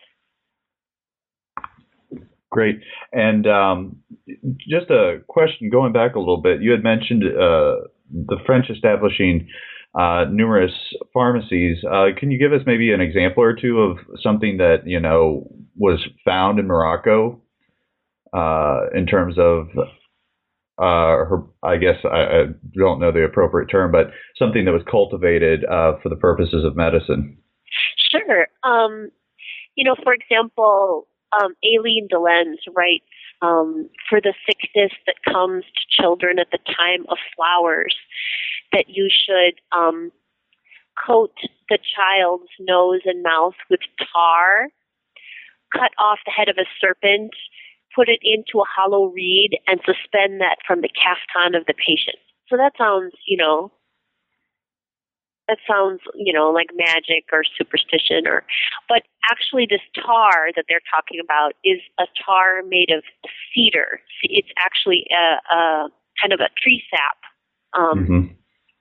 S5: five.
S4: Great. And um, just a question, going back a little bit, you had mentioned uh, the French establishing uh, numerous pharmacies. Uh, can you give us maybe an example or two of something that, you know, was found in Morocco uh, in terms of Uh, her, I guess I, I don't know the appropriate term, but something that was cultivated uh, for the purposes of medicine?
S5: Sure. Um, you know, for example, um, Aileen Delens writes, um, for the sickness that comes to children at the time of flowers, that you should um, coat the child's nose and mouth with tar, cut off the head of a serpent, put it into a hollow reed, and suspend that from the caftan of the patient. So that sounds, you know, that sounds, you know, like magic or superstition, or, but actually this tar that they're talking about is a tar made of cedar. It's actually a, a kind of a tree sap. Um, mm-hmm.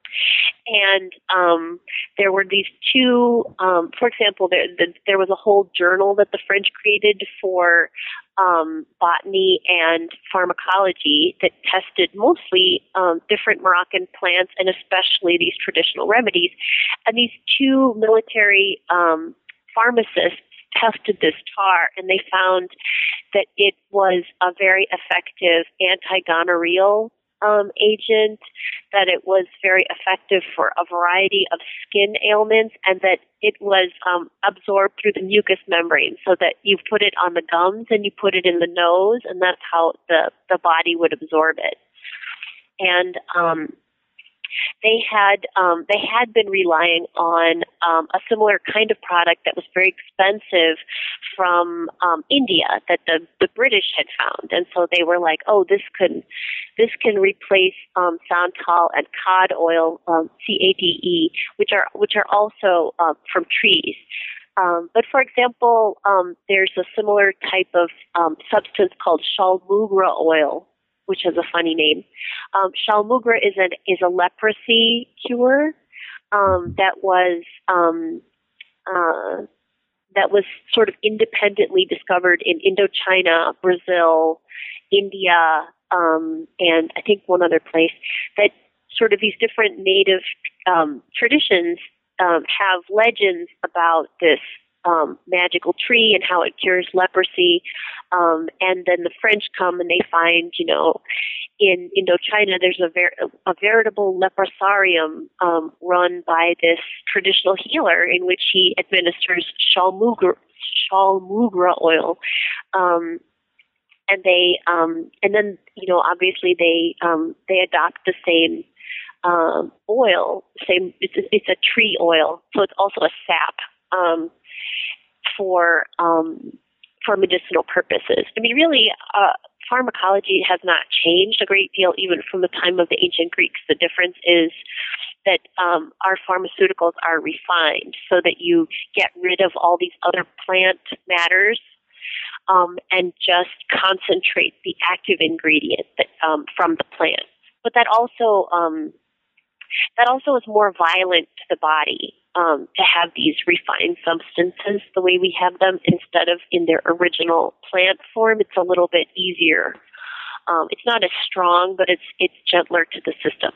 S5: And um, there were these two, um, for example, there, the, there was a whole journal that the French created for um, botany and pharmacology that tested mostly um, different Moroccan plants and especially these traditional remedies. And these two military um, pharmacists tested this tar, and they found that it was a very effective anti-gonorrheal Um, agent, that it was very effective for a variety of skin ailments, and that it was um, absorbed through the mucous membrane, so that you put it on the gums and you put it in the nose, and that's how the, the body would absorb it. And um, they had um, they had been relying on um, a similar kind of product that was very expensive from um, India that the, the British had found, and so they were like, "Oh, this can this can replace um, Santal and cod oil, um, C A D E, which are which are also uh, from trees." Um, but for example, um, there's a similar type of um, substance called Shalmugra oil, which has a funny name. Um, Shalmugra is an is a leprosy cure um, that was um, uh, that was sort of independently discovered in Indochina, Brazil, India, um, and I think one other place. That sort of these different native um, traditions um, have legends about this Um, magical tree and how it cures leprosy. Um, and then the French come and they find, you know, in Indochina, there's a, ver- a veritable leprosarium um, run by this traditional healer in which he administers Shalmugra, Shalmugra oil. Um, and they, um, and then, you know, obviously they, um, they adopt the same um, oil, same, it's a, it's a tree oil. So it's also a sap. Um, for um, for medicinal purposes. I mean, really, uh, pharmacology has not changed a great deal even from the time of the ancient Greeks. The difference is that um, our pharmaceuticals are refined so that you get rid of all these other plant matters um, and just concentrate the active ingredient that, um, from the plant. But that also um, that also is more violent to the body. Um, to have these refined substances the way we have them instead of in their original plant form, it's a little bit easier. Um, it's not as strong, but it's it's gentler to the system.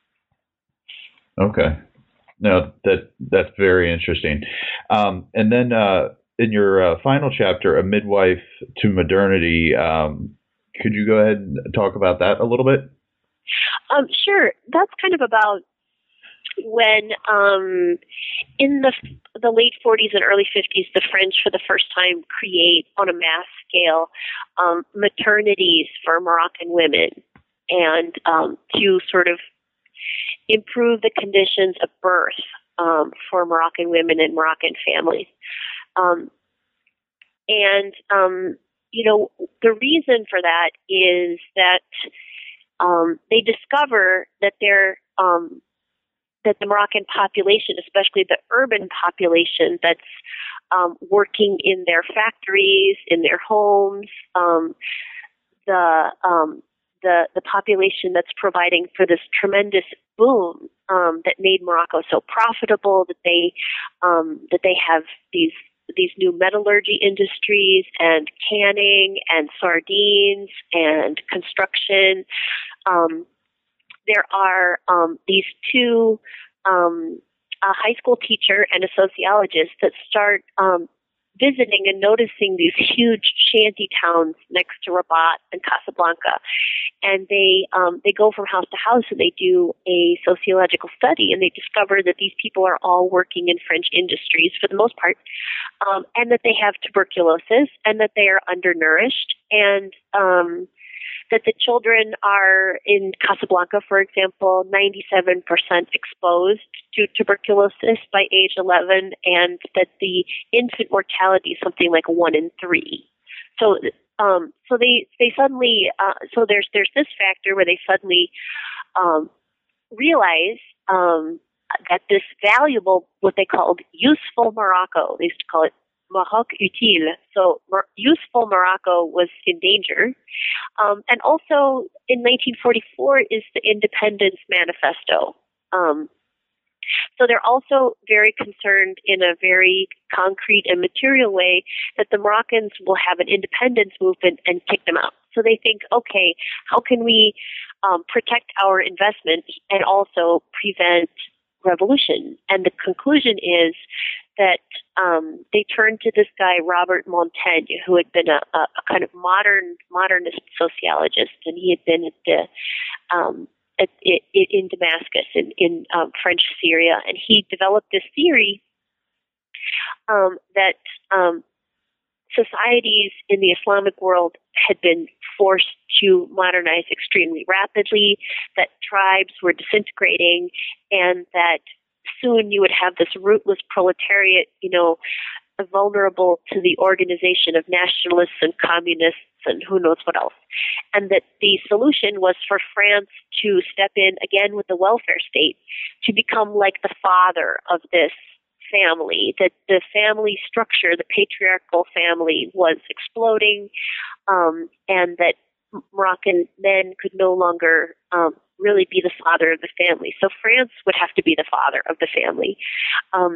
S4: Okay, no, that that's very interesting. Um, and then uh, in your uh, final chapter, A Midwife to Modernity, um, could you go ahead and talk about that a little bit?
S5: Um, sure. That's kind of about when, um, in the the late forties and early fifties, the French for the first time create on a mass scale um, maternities for Moroccan women, and um, to sort of improve the conditions of birth um, for Moroccan women and Moroccan families. Um, and, um, you know, the reason for that is that um, they discover that they're um, that the Moroccan population, especially the urban population that's um, working in their factories, in their homes, um, the um, the the population that's providing for this tremendous boom um, that made Morocco so profitable, that they um, that they have these these new metallurgy industries and canning and sardines and construction. Um, There are um, these two, um, a high school teacher and a sociologist that start um, visiting and noticing these huge shanty towns next to Rabat and Casablanca. And they um, they go from house to house and they do a sociological study, and they discover that these people are all working in French industries for the most part, um, and that they have tuberculosis and that they are undernourished, and um, that the children are in Casablanca, for example, ninety-seven percent exposed to tuberculosis by age eleven, and that the infant mortality is something like one in three. So, um, so they they suddenly uh, so there's there's this factor where they suddenly um, realize um, that this valuable, what they called useful Morocco, they used to call it Maroc utile. So Mar- useful Morocco was in danger. Um, and also in nineteen forty-four is the Independence Manifesto. Um, so they're also very concerned in a very concrete and material way that the Moroccans will have an independence movement and kick them out. So they think, okay, how can we um, protect our investment and also prevent revolution? And the conclusion is that um, they turned to this guy, Robert Montaigne, who had been a, a, a kind of modern modernist sociologist, and he had been at the um, at, it, in Damascus in, in um, French Syria, and he developed this theory um, that um, societies in the Islamic world had been forced to modernize extremely rapidly, that tribes were disintegrating, and that soon you would have this rootless proletariat, you know, vulnerable to the organization of nationalists and communists and who knows what else. And that the solution was for France to step in again with the welfare state to become like the father of this family, that the family structure, the patriarchal family, was exploding, um, and that Moroccan men could no longer um, really be the father of the family. So France would have to be the father of the family, um,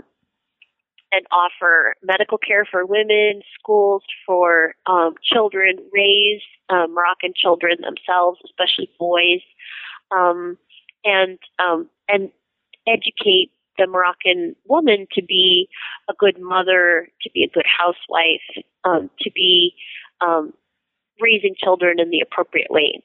S5: and offer medical care for women, schools for um, children, raise uh, Moroccan children themselves, especially boys, um, and um, and educate the Moroccan woman to be a good mother, to be a good housewife, um, to be um, raising children in the appropriate way.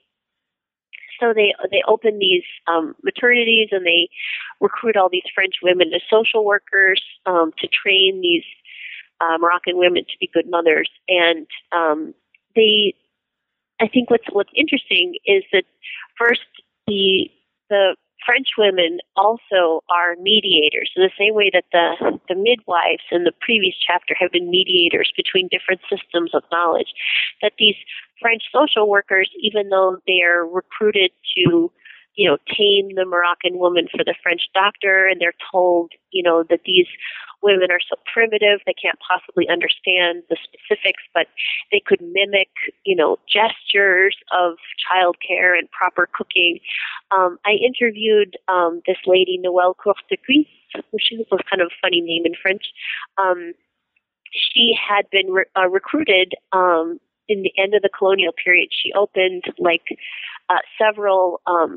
S5: So they they open these um, maternities, and they recruit all these French women as social workers um, to train these uh, Moroccan women to be good mothers. And um, they, I think what's what's interesting is that first the the French women also are mediators, in the same way that the the midwives in the previous chapter have been mediators between different systems of knowledge. That these French social workers, even though they are recruited to, you know, tame the Moroccan woman for the French doctor, and they're told, you know, that these women are so primitive, they can't possibly understand the specifics, but they could mimic, you know, gestures of childcare and proper cooking. Um, I interviewed um, this lady, Noëlle Courtecuisse, which is a kind of funny name in French. Um, she had been re- uh, recruited um, in the end of the colonial period. She opened like uh, several um,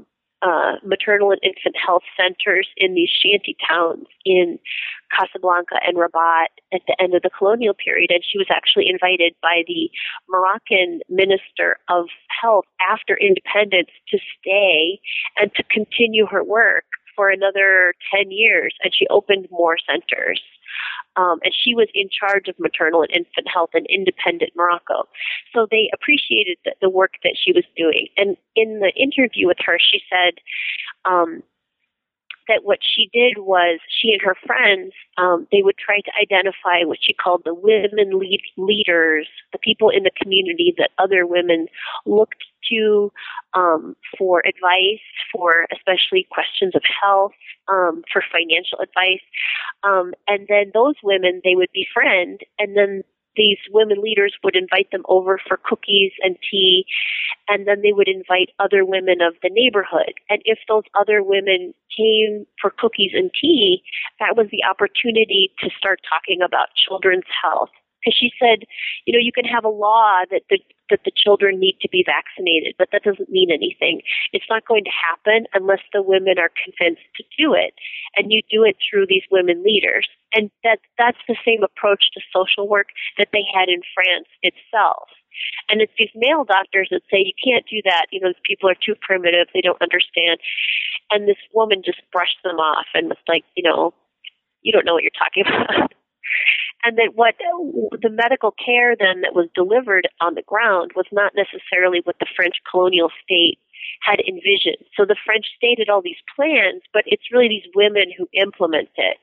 S5: uh, maternal and infant health centers in these shanty towns in Casablanca and Rabat at the end of the colonial period. And she was actually invited by the Moroccan Minister of Health after independence to stay and to continue her work for another ten years. And she opened more centers. Um, and she was in charge of maternal and infant health in independent Morocco. So they appreciated the, the work that she was doing. And in the interview with her, she said um, that what she did was she and her friends, um, they would try to identify what she called the women lead leaders, the people in the community that other women looked to um, for advice, for especially questions of health, um, for financial advice. Um, and then those women, they would befriend, and then these women leaders would invite them over for cookies and tea, and then they would invite other women of the neighborhood. And if those other women came for cookies and tea, that was the opportunity to start talking about children's health. Because she said, you know, you can have a law that the that the children need to be vaccinated, but that doesn't mean anything. It's not going to happen unless the women are convinced to do it. And you do it through these women leaders. And that that's the same approach to social work that they had in France itself. And it's these male doctors that say, you can't do that. You know, these people are too primitive. They don't understand. And this woman just brushed them off and was like, you know, you don't know what you're talking about. And that what the medical care then that was delivered on the ground was not necessarily what the French colonial state had envisioned. So the French state had all these plans, but it's really these women who implement it.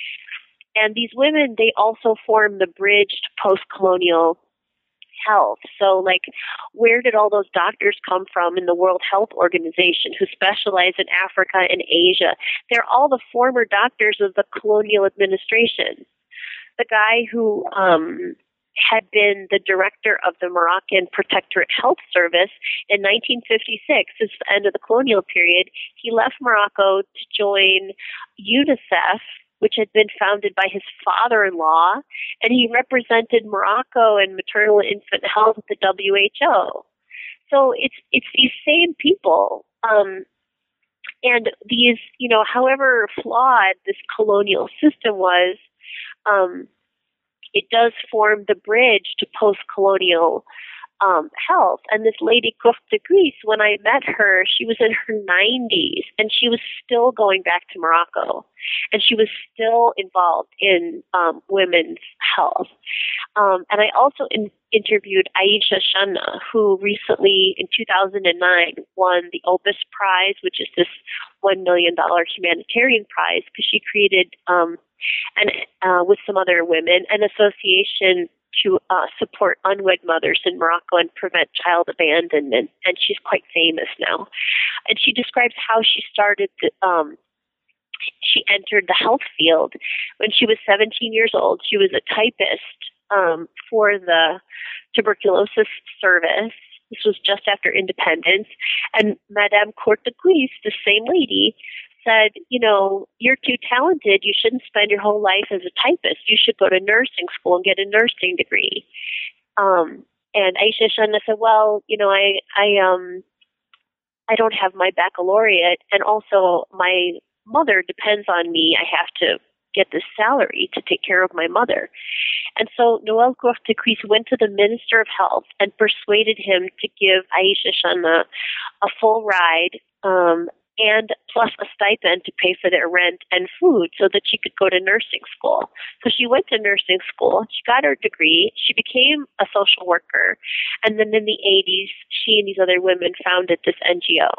S5: And these women, they also form the bridge to post-colonial health. So, like, where did all those doctors come from in the World Health Organization who specialize in Africa and Asia? They're all the former doctors of the colonial administration. The guy who um, had been the director of the Moroccan Protectorate Health Service in nineteen fifty-six, since the end of the colonial period, he left Morocco to join UNICEF, which had been founded by his father-in-law, and he represented Morocco and maternal and infant health at the W H O. So it's it's these same people. Um, and these, you know, however flawed this colonial system was, Um, it does form the bridge to post-colonial um, health. And this lady, Courte de Gris, when I met her, she was in her nineties, and she was still going back to Morocco, and she was still involved in um, women's health. Um, and I also in, interviewed Aisha Shanna, who recently, in two thousand nine, won the Opus Prize, which is this one million dollars humanitarian prize, because she created, um, and uh, with some other women, an association to uh, support unwed mothers in Morocco and prevent child abandonment. And she's quite famous now. And she describes how she started to, um, she entered the health field when she was seventeen years old. She was a typist um, for the tuberculosis service. This was just after independence. And Madame Courte de Gris, the same lady, said, you know, you're too talented. You shouldn't spend your whole life as a typist. You should go to nursing school and get a nursing degree. Um, and Aisha Shanna said, well, you know, I, I, um, I don't have my baccalaureate, and also my mother depends on me. I have to get this salary to take care of my mother. And so Noël Courte de Gris went to the Minister of Health and persuaded him to give Aisha Shanna a full ride, um, and plus a stipend to pay for their rent and food so that she could go to nursing school. So she went to nursing school, she got her degree, she became a social worker, and then in the eighties, she and these other women founded this N G O.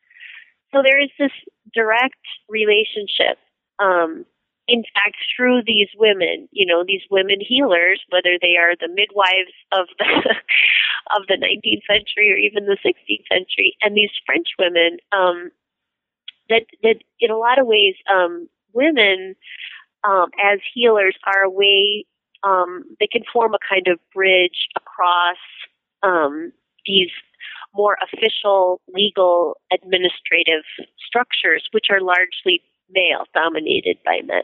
S5: So there is this direct relationship, um, in fact, through these women, you know, these women healers, whether they are the midwives of the of the nineteenth century or even the sixteenth century, and these French women, um, that that in a lot of ways, um, women um, as healers are a way, um, they can form a kind of bridge across um, these more official, legal, administrative structures, which are largely male, dominated by men.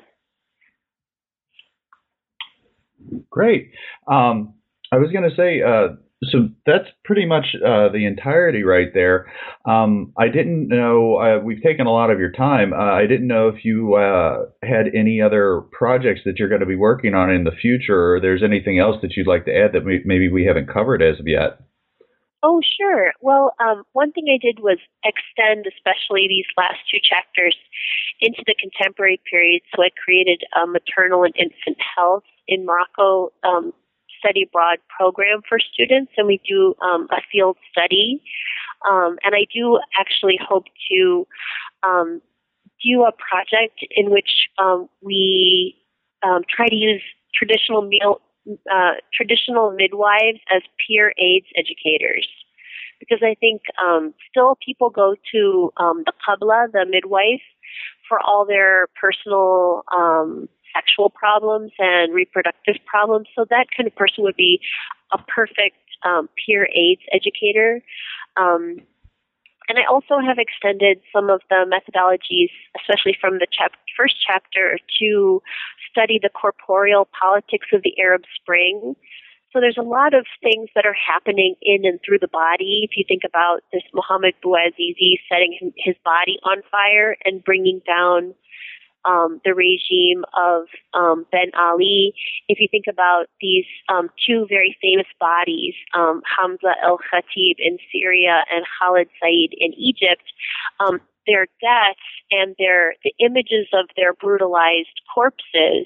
S4: Great. Um, I was going to say, uh, So that's pretty much uh, the entirety right there. Um, I didn't know, uh, we've taken a lot of your time. Uh, I didn't know if you uh, had any other projects that you're going to be working on in the future, or there's anything else that you'd like to add that we, maybe we haven't covered as of yet.
S5: Oh, sure. Well, um, one thing I did was extend especially these last two chapters into the contemporary period. So I created a maternal and infant health in Morocco um study abroad program for students, and we do um, a field study. Um, and I do actually hope to um, do a project in which um, we um, try to use traditional meal, uh, traditional midwives as peer aids educators. Because I think um, still people go to um, the qabla, the midwife, for all their personal um sexual problems and reproductive problems. So that kind of person would be a perfect um, peer aids educator. Um, and I also have extended some of the methodologies, especially from the chap- first chapter, to study the corporeal politics of the Arab Spring. So there's a lot of things that are happening in and through the body. If you think about this Mohammed Bouazizi setting his body on fire and bringing down Um, the regime of um, Ben Ali. If you think about these um, two very famous bodies, um, Hamza el-Khatib in Syria and Khalid Said in Egypt, um, their deaths and their the images of their brutalized corpses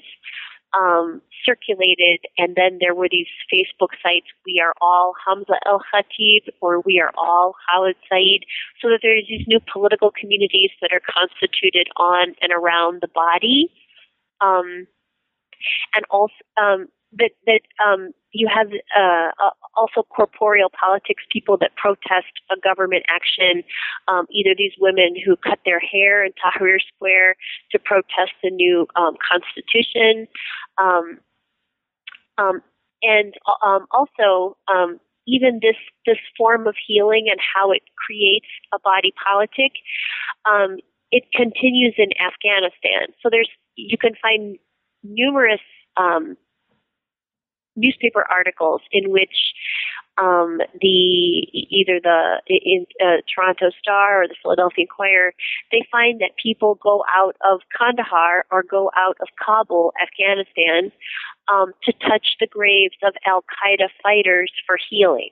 S5: um, circulated, and then there were these Facebook sites, We Are All Hamza el-Khatib, or We Are All Khalid Said, so that there's these new political communities that are constituted on and around the body. Um, and also um, that, that um, you have uh, also corporeal politics, people that protest a government action, um, either these women who cut their hair in Tahrir Square to protest the new um, constitution, um, um, and um, also um, even this this form of healing and how it creates a body politic, um, it continues in Afghanistan. So there's you can find numerous um, newspaper articles in which um, the either the in, uh, Toronto Star or the Philadelphia Inquirer, they find that people go out of Kandahar or go out of Kabul, Afghanistan, um, to touch the graves of Al-Qaeda fighters for healing.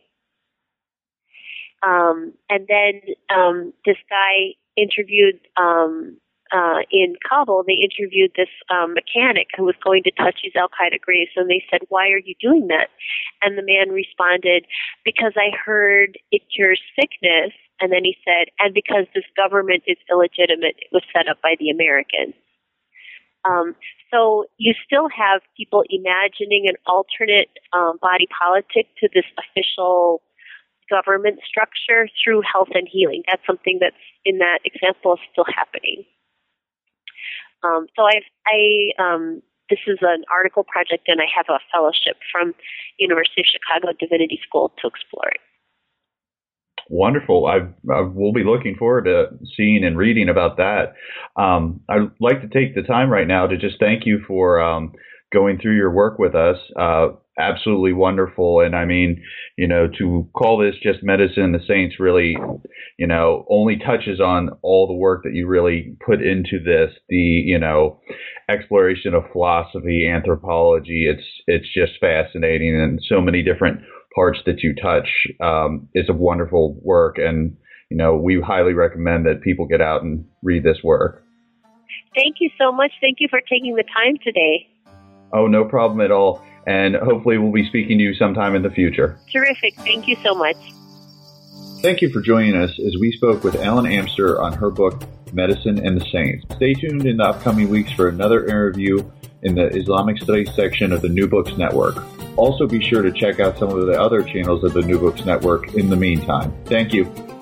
S5: Um, and then um, this guy interviewed um, Uh, in Kabul, they interviewed this um, mechanic who was going to touch these Al-Qaeda graves, and they said, "Why are you doing that?" And the man responded, "Because I heard it cures sickness." And then he said, "And because this government is illegitimate, it was set up by the Americans." Um, so you still have people imagining an alternate um, body politic to this official government structure through health and healing. That's something that's in that example is still happening. Um, so I've, I, um, this is an article project, and I have a fellowship from University of Chicago Divinity School to explore it.
S4: Wonderful. I, I will be looking forward to seeing and reading about that. Um, I'd like to take the time right now to just thank you for um, going through your work with us. Uh, absolutely wonderful. And I mean, you know, to call this just Medicine and the Saints really, you know, only touches on all the work that you really put into this, the, you know, exploration of philosophy, anthropology. It's, it's just fascinating, and so many different parts that you touch. Um, it's a wonderful work. And, you know, we highly recommend that people get out and read this work.
S5: Thank you so much. Thank you for taking the time today.
S4: Oh, no problem at all. And hopefully we'll be speaking to you sometime in the future.
S5: Terrific. Thank you so much.
S4: Thank you for joining us as we spoke with Ellen Amster on her book, Medicine and the Saints. Stay tuned in the upcoming weeks for another interview in the Islamic Studies section of the New Books Network. Also be sure to check out some of the other channels of the New Books Network in the meantime. Thank you.